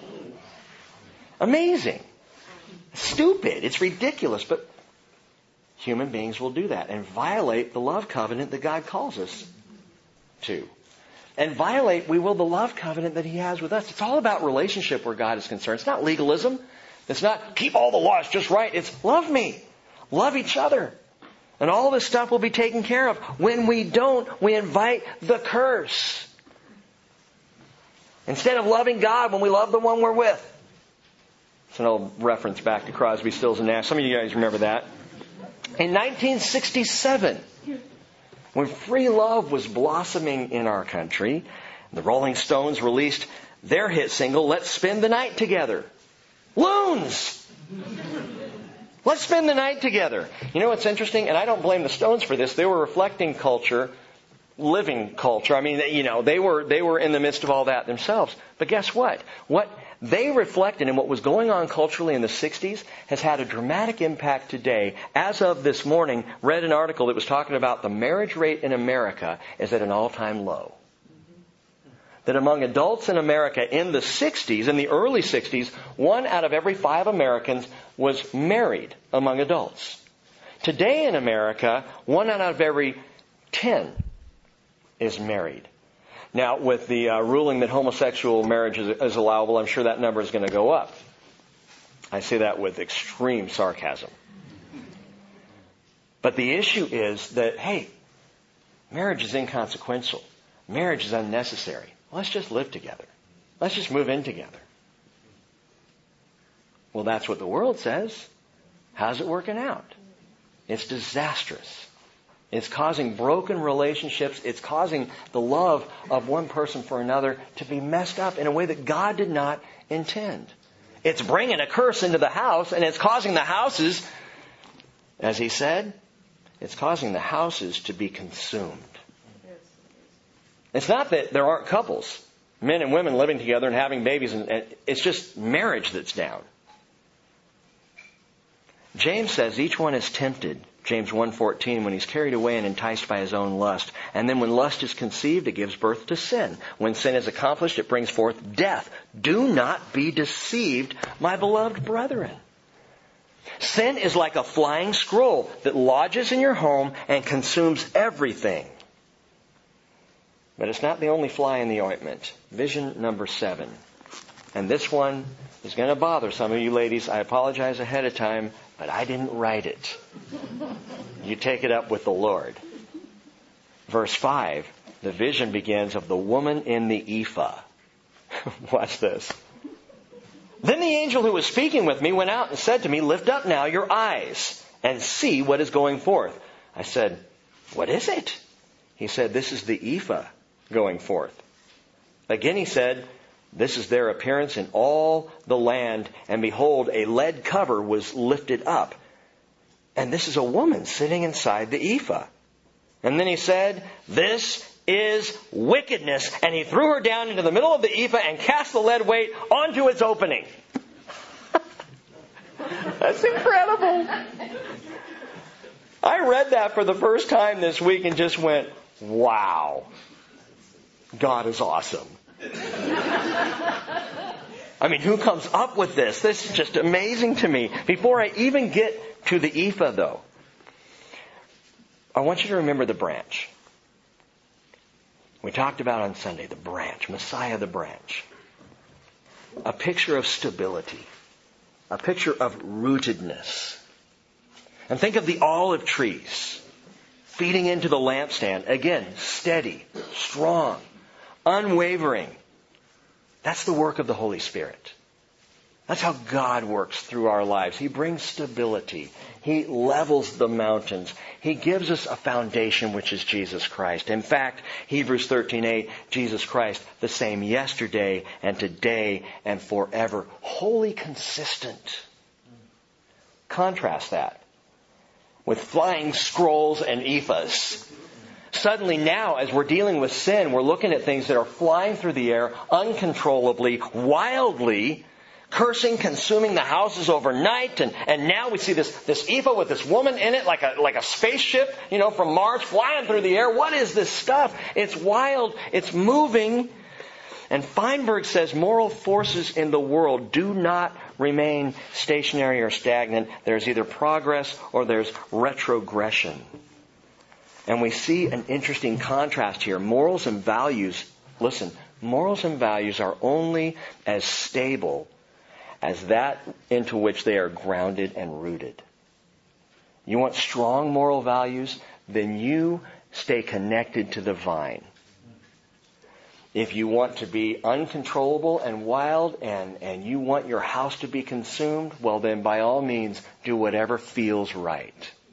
Amazing. Stupid. It's ridiculous. But human beings will do that and violate the love covenant that God calls us to. And violate, we will, the love covenant that He has with us. It's all about relationship where God is concerned. It's not legalism. It's not keep all the laws just right. It's love me. Love each other. And all this stuff will be taken care of. When we don't, we invite the curse. Instead of loving God when we love the one we're with. It's an old reference back to Crosby, Stills and Nash. Some of you guys remember that. In nineteen sixty-seven, when free love was blossoming in our country, the Rolling Stones released their hit single, Let's Spend the Night Together. Loons! Let's spend the night together. You know what's interesting? And I don't blame the Stones for this. They were reflecting culture, living culture. I mean, you know, they were they were in the midst of all that themselves. But guess what? What they reflected and what was going on culturally in the sixties has had a dramatic impact today. As of this morning, read an article that was talking about the marriage rate in America is at an all-time low. That among adults in America in the sixties, in the early sixties, one out of every five Americans was married among adults. Today in America, one out of every ten is married. Now, with the uh, ruling that homosexual marriage is, is allowable, I'm sure that number is going to go up. I say that with extreme sarcasm. But the issue is that, hey, marriage is inconsequential. Marriage is unnecessary. Let's just live together. Let's just move in together. Well, that's what the world says. How's it working out? It's disastrous. It's causing broken relationships. It's causing the love of one person for another to be messed up in a way that God did not intend. It's bringing a curse into the house, and it's causing the houses, as He said, it's causing the houses to be consumed. It's not that there aren't couples, men and women living together and having babies, and, and it's just marriage that's down. James says each one is tempted, James one fourteen, when he's carried away and enticed by his own lust. And then when lust is conceived, it gives birth to sin. When sin is accomplished, it brings forth death. Do not be deceived, my beloved brethren. Sin is like a flying scroll that lodges in your home and consumes everything. But it's not the only fly in the ointment. Vision number seven. And this one is going to bother some of you ladies. I apologize ahead of time, but I didn't write it. You take it up with the Lord. Verse five, the vision begins of the woman in the ephah. Watch this. Then the angel who was speaking with me went out and said to me, lift up now your eyes and see what is going forth. I said, what is it? He said, this is the ephah going forth. Again he said, this is their appearance in all the land, and behold, a lead cover was lifted up. And this is a woman sitting inside the ephah. And then he said, this is wickedness. And he threw her down into the middle of the ephah and cast the lead weight onto its opening. That's incredible. I read that for the first time this week and just went, wow. God is awesome. I mean, who comes up with this? This is just amazing to me. Before I even get to the ephah, though, I want you to remember the branch. We talked about on Sunday, the branch, Messiah the branch. a picture of stability, a picture of rootedness. And think of the olive trees feeding into the lampstand. Again, steady, strong, unwavering. That's the work of the Holy Spirit. That's how God works through our lives. He brings stability. He levels the mountains. He gives us a foundation, which is Jesus Christ. In fact, Hebrews thirteen eight, Jesus Christ, the same yesterday and today and forever. Wholly consistent. Contrast that with flying scrolls and ephahs. Suddenly now, as we're dealing with sin, we're looking at things that are flying through the air uncontrollably, wildly, cursing, consuming the houses overnight, and, and now we see this, this ephah with this woman in it like a, like a spaceship, you know, from Mars flying through the air. What is this stuff? It's wild. It's moving. And Feinberg says moral forces in the world do not remain stationary or stagnant. There's either progress or there's retrogression. And we see an interesting contrast here. Morals and values, listen, morals and values are only as stable as that into which they are grounded and rooted. You want strong moral values? Then you stay connected to the vine. If you want to be uncontrollable and wild and, and you want your house to be consumed, well then by all means do whatever feels right.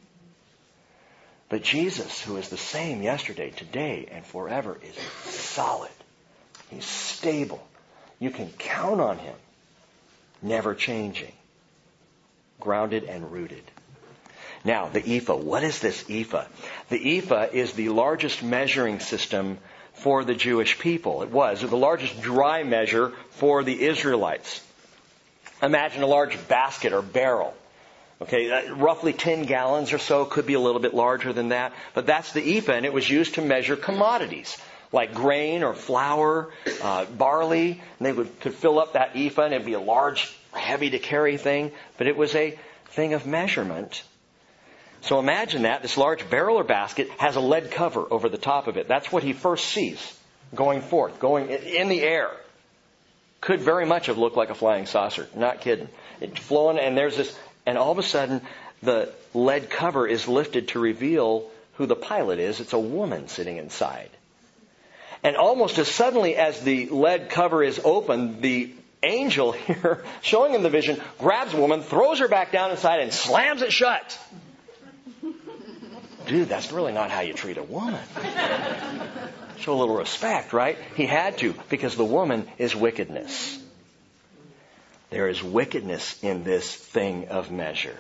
But Jesus, who is the same yesterday, today, and forever, is solid. He's stable. You can count on Him. Never changing. Grounded and rooted. Now, the ephah. What is this ephah? The ephah is the largest measuring system for the Jewish people. It was the largest dry measure for the Israelites. Imagine a large basket or barrel. Okay, uh, roughly ten gallons or so, could be a little bit larger than that. But that's the ephah, and it was used to measure commodities like grain or flour, uh, barley. And they would could fill up that ephah, and it'd be a large, heavy to carry thing. But it was a thing of measurement. So imagine that. This large barrel or basket has a lead cover over the top of it. That's what he first sees going forth, going in the air. Could very much have looked like a flying saucer. Not kidding. It's flowing, and there's this... And all of a sudden, the lead cover is lifted to reveal who the pilot is. It's a woman sitting inside. And almost as suddenly as the lead cover is open, the angel here, showing him the vision, grabs a woman, throws her back down inside, and slams it shut. Dude, that's really not how you treat a woman. Show a little respect, right? He had to, because the woman is wickedness. There is wickedness in this thing of measure.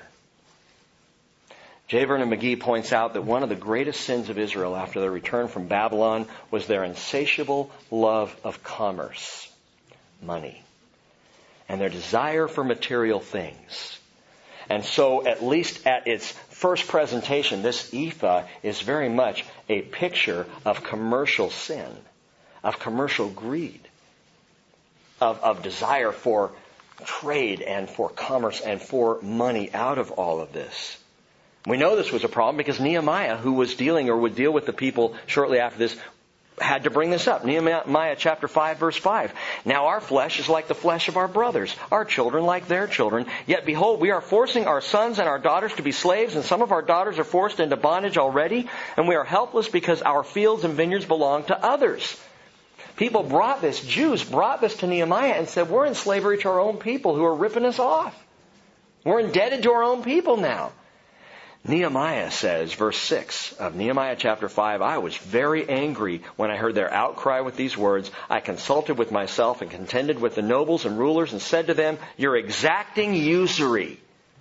J. Vernon McGee points out that one of the greatest sins of Israel after their return from Babylon was their insatiable love of commerce, money, and their desire for material things. And so, at least at its first presentation, this ephah is very much a picture of commercial sin, of commercial greed, of, of desire for trade and for commerce and for money out of all of this. We know this was a problem because Nehemiah, who was dealing or would deal with the people shortly after this, had to bring this up. Nehemiah chapter five, verse five. Now our flesh is like the flesh of our brothers, our children like their children. Yet behold, we are forcing our sons and our daughters to be slaves, and some of our daughters are forced into bondage already, and we are helpless because our fields and vineyards belong to others. People brought this, Jews brought this to Nehemiah and said, we're in slavery to our own people who are ripping us off. We're indebted to our own people now. Nehemiah says, verse six of Nehemiah chapter five, I was very angry when I heard their outcry with these words. I consulted with myself and contended with the nobles and rulers and said to them, you're exacting usury.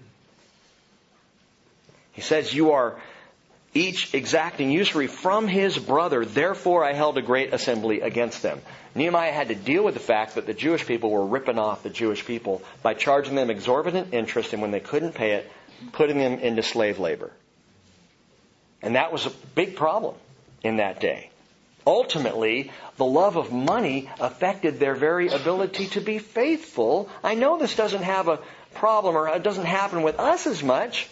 He says, you are each exacting usury from his brother. Therefore, I held a great assembly against them. Nehemiah had to deal with the fact that the Jewish people were ripping off the Jewish people by charging them exorbitant interest, and when they couldn't pay it, putting them into slave labor. And that was a big problem in that day. Ultimately, the love of money affected their very ability to be faithful. I know this doesn't have a problem, or it doesn't happen with us as much.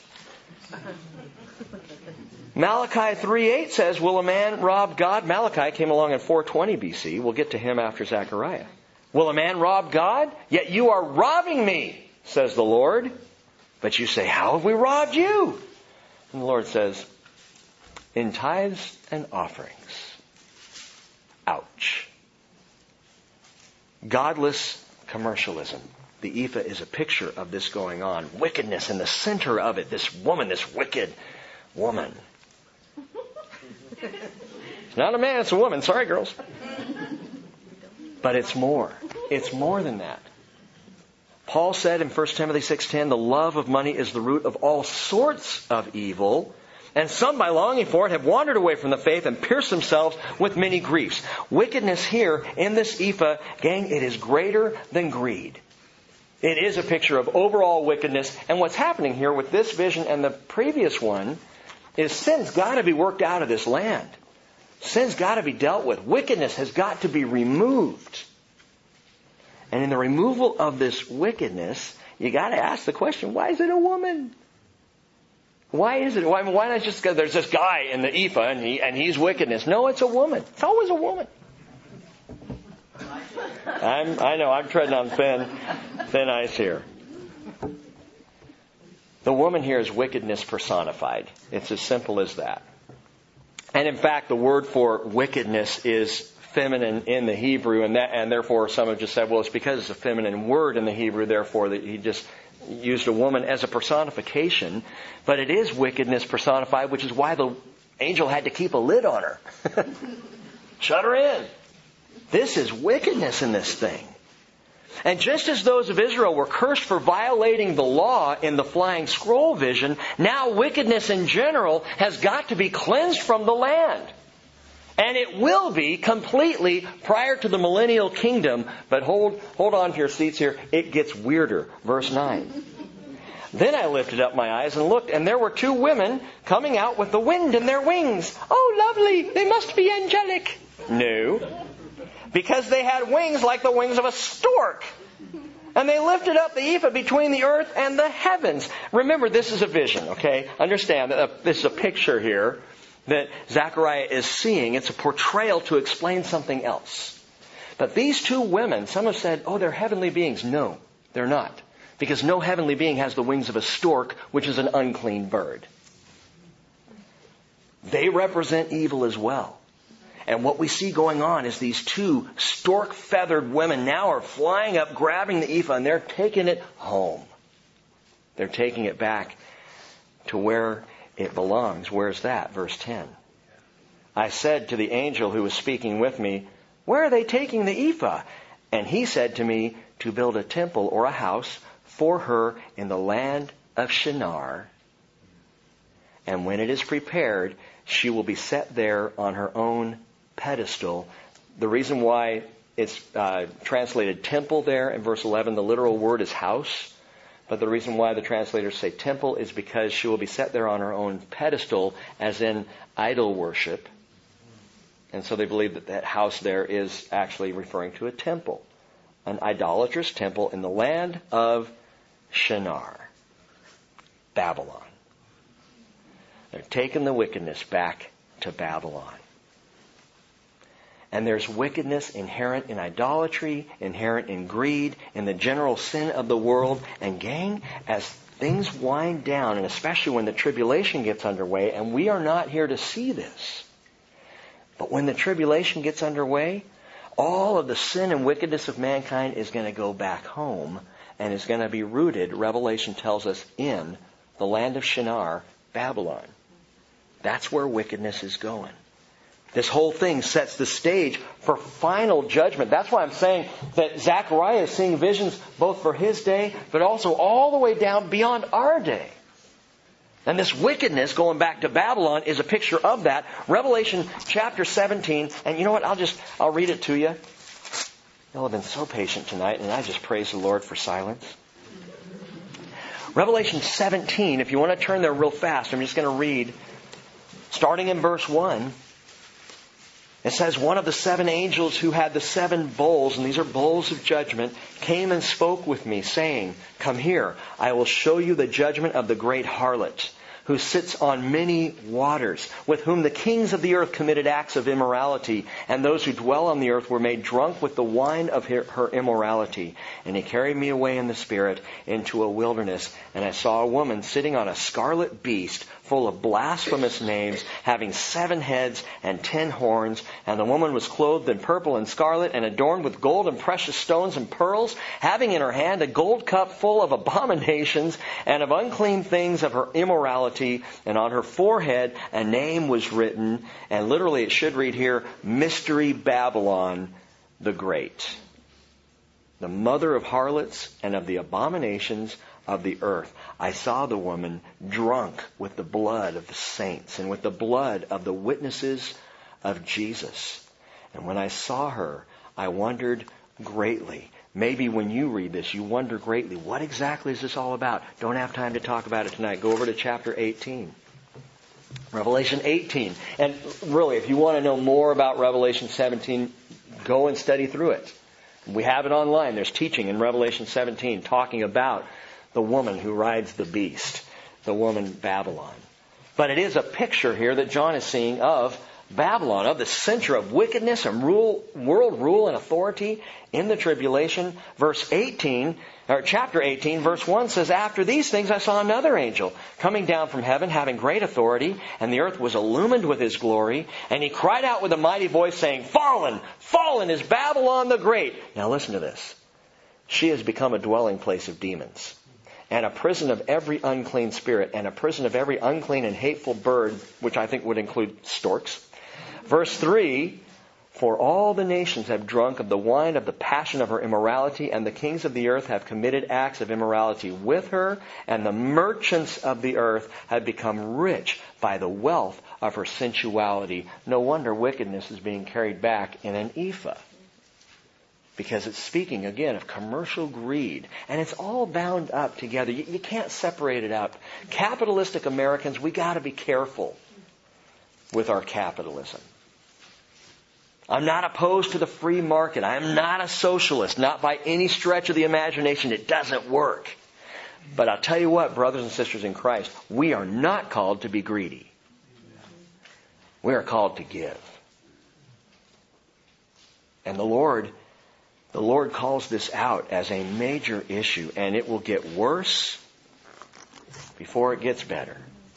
Malachi three eight says, will a man rob God? Malachi came along in four twenty B C. We'll get to him after Zechariah. Will a man rob God? Yet you are robbing me, says the Lord. But you say, how have we robbed you? And the Lord says, in tithes and offerings. Ouch. Godless commercialism. The ephah is a picture of this going on. Wickedness in the center of it. This woman, this wicked woman. It's not a man, it's a woman. Sorry, girls. But it's more. It's more than that. Paul said in First Timothy six ten, the love of money is the root of all sorts of evil. And some, by longing for it, have wandered away from the faith and pierced themselves with many griefs. Wickedness here in this ephah, gang, it is greater than greed. It is a picture of overall wickedness. And what's happening here with this vision and the previous one is sin's got to be worked out of this land. Sin's got to be dealt with. Wickedness has got to be removed. And in the removal of this wickedness, you got to ask the question, why is it a woman? Why is it? Why, why not just go, there's this guy in the ephah and, he, and he's wickedness. No, it's a woman. It's always a woman. I'm, I know, I'm treading on thin, thin ice here. The woman here is wickedness personified. It's as simple as that. And in fact, the word for wickedness is feminine in the Hebrew, and that, and therefore some have just said, well, it's because it's a feminine word in the Hebrew, therefore that he just used a woman as a personification. But it is wickedness personified, which is why the angel had to keep a lid on her. Shut her in. This is wickedness in this thing. And just as those of Israel were cursed for violating the law in the flying scroll vision, now wickedness in general has got to be cleansed from the land. And it will be completely prior to the millennial kingdom. But hold, hold on to your seats here. It gets weirder. Verse nine. Then I lifted up my eyes and looked, and there were two women coming out with the wind in their wings. Oh, lovely. They must be angelic. No. Because they had wings like the wings of a stork. And they lifted up the ephah between the earth and the heavens. Remember, this is a vision, okay? Understand that this is a picture here that Zechariah is seeing. It's a portrayal to explain something else. But these two women, some have said, oh, they're heavenly beings. No, they're not. Because no heavenly being has the wings of a stork, which is an unclean bird. They represent evil as well. And what we see going on is these two stork-feathered women now are flying up, grabbing the ephah, and they're taking it home. They're taking it back to where it belongs. Where's that? Verse ten. I said to the angel who was speaking with me, where are they taking the ephah? And he said to me, to build a temple or a house for her in the land of Shinar. And when it is prepared, she will be set there on her own pedestal. The reason why it's uh, translated temple there in verse eleven, the literal word is house. But the reason why the translators say temple is because she will be set there on her own pedestal, as in idol worship. And so they believe that that house there is actually referring to a temple, an idolatrous temple in the land of Shinar, Babylon. They're taking the wickedness back to Babylon. And there's wickedness inherent in idolatry, inherent in greed, in the general sin of the world. And gang, as things wind down, and especially when the tribulation gets underway, and we are not here to see this, but when the tribulation gets underway, all of the sin and wickedness of mankind is going to go back home and is going to be rooted, Revelation tells us, in the land of Shinar, Babylon. That's where wickedness is going. This whole thing sets the stage for final judgment. That's why I'm saying that Zechariah is seeing visions both for his day, but also all the way down beyond our day. And this wickedness going back to Babylon is a picture of that. Revelation chapter seventeen. And you know what? I'll just, I'll read it to you. Y'all have been so patient tonight, and I just praise the Lord for silence. Revelation seventeen, if you want to turn there real fast, I'm just going to read, starting in verse one. It says, one of the seven angels who had the seven bowls, and these are bowls of judgment, came and spoke with me, saying, come here, I will show you the judgment of the great harlot, who sits on many waters, with whom the kings of the earth committed acts of immorality, and those who dwell on the earth were made drunk with the wine of her, her immorality. And he carried me away in the spirit into a wilderness, and I saw a woman sitting on a scarlet beast, full of blasphemous names, having seven heads and ten horns. And the woman was clothed in purple and scarlet, and adorned with gold and precious stones and pearls, having in her hand a gold cup full of abominations and of unclean things of her immorality. And on her forehead a name was written, and literally it should read here, Mystery Babylon the Great, the mother of harlots and of the abominations of the earth. I saw the woman drunk with the blood of the saints and with the blood of the witnesses of Jesus. And when I saw her, I wondered greatly. Maybe when you read this, you wonder greatly, what exactly is this all about? Don't have time to talk about it tonight. Go over to chapter eighteen. Revelation eighteen. And really, if you want to know more about Revelation seventeen, go and study through it. We have it online. There's teaching in Revelation seventeen talking about the woman who rides the beast, the woman Babylon. But it is a picture here that John is seeing of Babylon, of the center of wickedness and rule, world rule and authority in the tribulation. Verse eighteen, or chapter eighteen, verse one says, After these things I saw another angel coming down from heaven, having great authority, and the earth was illumined with his glory. And he cried out with a mighty voice, saying, Fallen, fallen is Babylon the Great. Now listen to this. She has become a dwelling place of demons, and a prison of every unclean spirit, and a prison of every unclean and hateful bird, which I think would include storks. Verse three, For all the nations have drunk of the wine of the passion of her immorality, and the kings of the earth have committed acts of immorality with her, and the merchants of the earth have become rich by the wealth of her sensuality. No wonder wickedness is being carried back in an ephah, because it's speaking, again, of commercial greed. And it's all bound up together. You, you can't separate it out. Capitalistic Americans, we got to be careful with our capitalism. I'm not opposed to the free market. I'm not a socialist, not by any stretch of the imagination. It doesn't work. But I'll tell you what, brothers and sisters in Christ, we are not called to be greedy. We are called to give. And the Lord... The Lord calls this out as a major issue, and it will get worse before it gets better.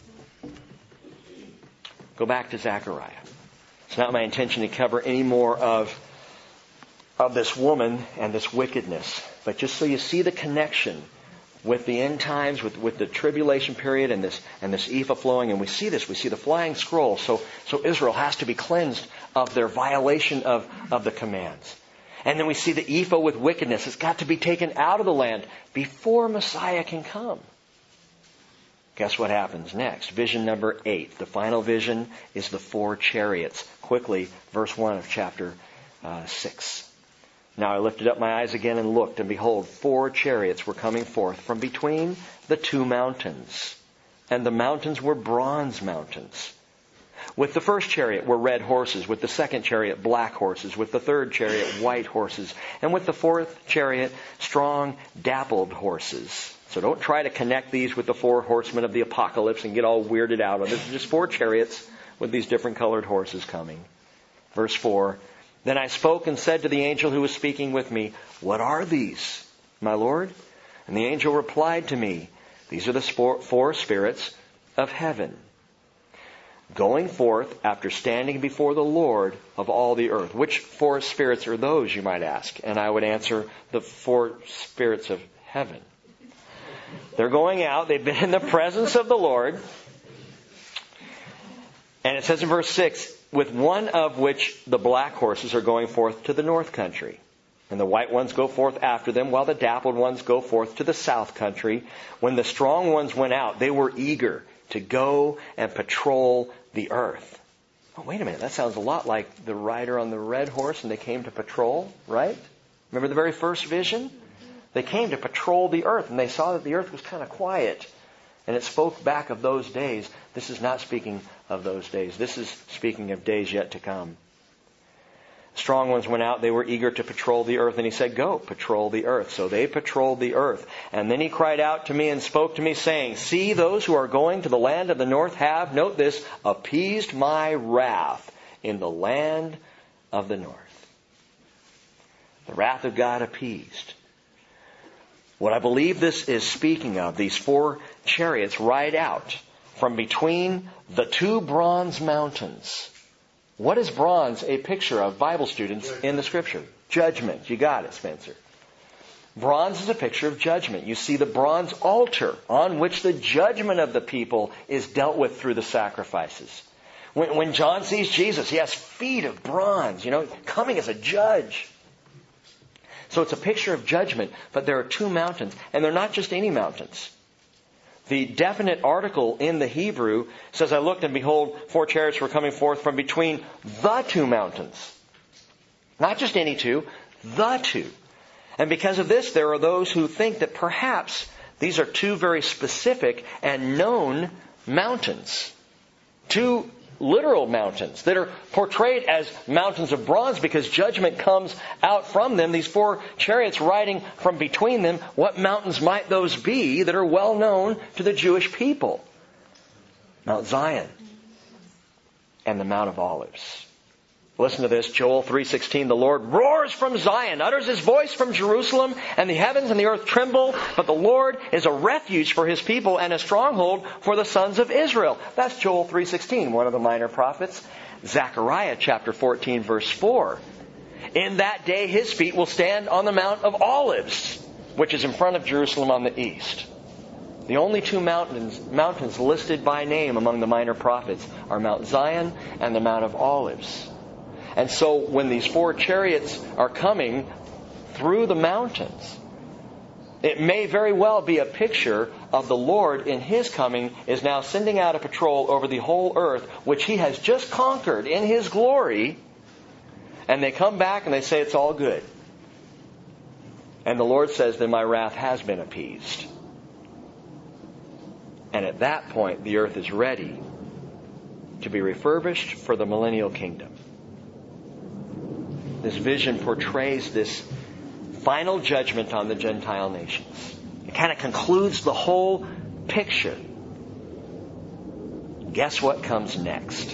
Go back to Zechariah. It's not my intention to cover any more of, of this woman and this wickedness, but just so you see the connection with the end times, with, with the tribulation period and this and this ephah flowing, and we see this, we see the flying scroll. So so Israel has to be cleansed of their violation of, of the commands. And then we see the ephah with wickedness. It's got to be taken out of the land before Messiah can come. Guess what happens next? Vision number eight. The final vision is the four chariots. Quickly, verse one of chapter uh, six. Now I lifted up my eyes again and looked, and behold, four chariots were coming forth from between the two mountains. And the mountains were bronze mountains. With the first chariot were red horses, with the second chariot black horses, with the third chariot white horses, and with the fourth chariot strong dappled horses. So don't try to connect these with the four horsemen of the apocalypse and get all weirded out. There's just four chariots with these different colored horses coming. Verse four, Then I spoke and said to the angel who was speaking with me, What are these, my Lord? And the angel replied to me, These are the four spirits of heaven, going forth after standing before the Lord of all the earth. Which four spirits are those, you might ask? And I would answer, the four spirits of heaven. They're going out. They've been in the presence of the Lord. And it says in verse six, with one of which the black horses are going forth to the north country. And the white ones go forth after them, while the dappled ones go forth to the south country. When the strong ones went out, they were eager to go and patrol the earth. Oh, wait a minute. That sounds a lot like the rider on the red horse, and they came to patrol, right? Remember the very first vision? They came to patrol the earth, and they saw that the earth was kind of quiet. And it spoke back of those days. This is not speaking of those days. This is speaking of days yet to come. Strong ones went out. They were eager to patrol the earth. And he said, go, patrol the earth. So they patrolled the earth. And then he cried out to me and spoke to me, saying, see, those who are going to the land of the north have, note this, appeased my wrath in the land of the north. The wrath of God appeased. What I believe this is speaking of, these four chariots ride out from between the two bronze mountains. What is bronze a picture of, Bible students, in the Scripture? Judgment. You got it, Spencer. Bronze is a picture of judgment. You see the bronze altar on which the judgment of the people is dealt with through the sacrifices. When, when John sees Jesus, he has feet of bronze, you know, coming as a judge. So it's a picture of judgment, but there are two mountains, and they're not just any mountains. The definite article in the Hebrew says, I looked and behold, four chariots were coming forth from between the two mountains. Not just any two, the two. And because of this, there are those who think that perhaps these are two very specific and known mountains. Two literal mountains that are portrayed as mountains of bronze because judgment comes out from them. These four chariots riding from between them. What mountains might those be that are well known to the Jewish people? Mount Zion and the Mount of Olives. Listen to this, Joel three sixteen. The Lord roars from Zion, utters His voice from Jerusalem, and the heavens and the earth tremble. But the Lord is a refuge for His people and a stronghold for the sons of Israel. That's Joel three sixteen, one of the minor prophets. Zechariah chapter fourteen, verse four. In that day His feet will stand on the Mount of Olives, which is in front of Jerusalem on the east. The only two mountains, mountains listed by name among the minor prophets are Mount Zion and the Mount of Olives. And so when these four chariots are coming through the mountains, it may very well be a picture of the Lord in His coming is now sending out a patrol over the whole earth, which He has just conquered in His glory. And they come back and they say it's all good. And the Lord says, then my wrath has been appeased. And at that point, the earth is ready to be refurbished for the millennial kingdom. This vision portrays this final judgment on the Gentile nations. It kind of concludes the whole picture. Guess what comes next?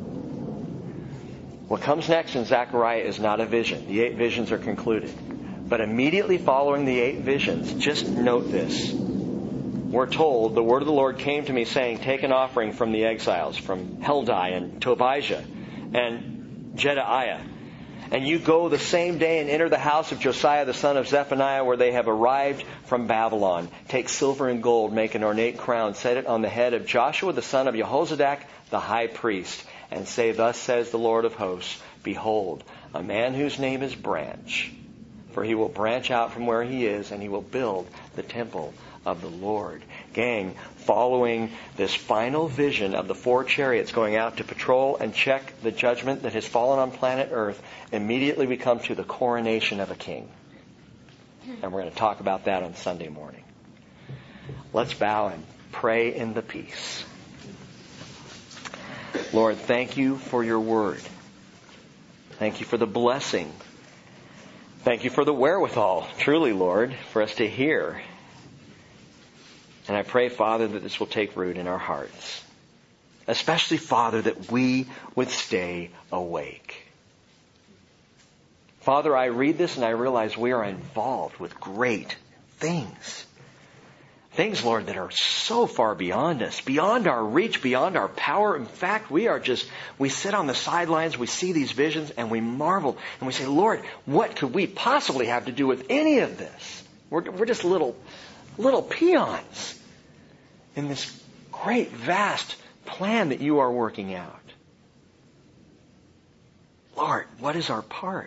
What comes next in Zechariah is not a vision. The eight visions are concluded. But immediately following the eight visions, just note this. We're told, the word of the Lord came to me saying, take an offering from the exiles, from Heldai and Tobijah and Jedaiah. And you go the same day and enter the house of Josiah the son of Zephaniah, where they have arrived from Babylon. Take silver and gold, make an ornate crown, set it on the head of Joshua the son of Jehozadak, the high priest, and say, thus says the Lord of hosts, behold, a man whose name is Branch, for he will branch out from where he is, and he will build the temple of the Lord. Gang, following this final vision of the four chariots going out to patrol and check the judgment that has fallen on planet Earth, immediately we come to the coronation of a king. And we're going to talk about that on Sunday morning. Let's bow and pray in the peace. Lord, thank you for your word. Thank you for the blessing. Thank you for the wherewithal, truly, Lord, for us to hear. And I pray, Father, that this will take root in our hearts. Especially, Father, that we would stay awake. Father, I read this and I realize we are involved with great things. Things, Lord, that are so far beyond us, beyond our reach, beyond our power. In fact, we are just, we sit on the sidelines, we see these visions, and we marvel. And we say, Lord, what could we possibly have to do with any of this? We're, we're just little... little peons in this great, vast plan that you are working out. Lord, what is our part?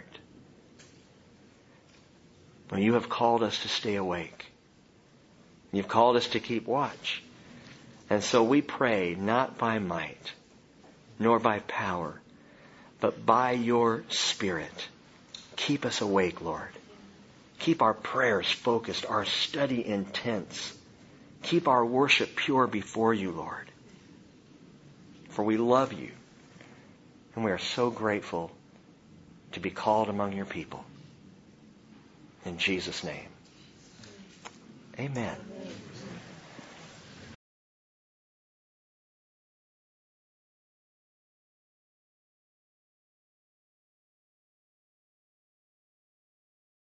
Well, you have called us to stay awake. You've called us to keep watch. And so we pray, not by might, nor by power, but by your Spirit. Keep us awake, Lord. Keep our prayers focused, our study intense. Keep our worship pure before you, Lord. For we love you. And we are so grateful to be called among your people. In Jesus' name. Amen.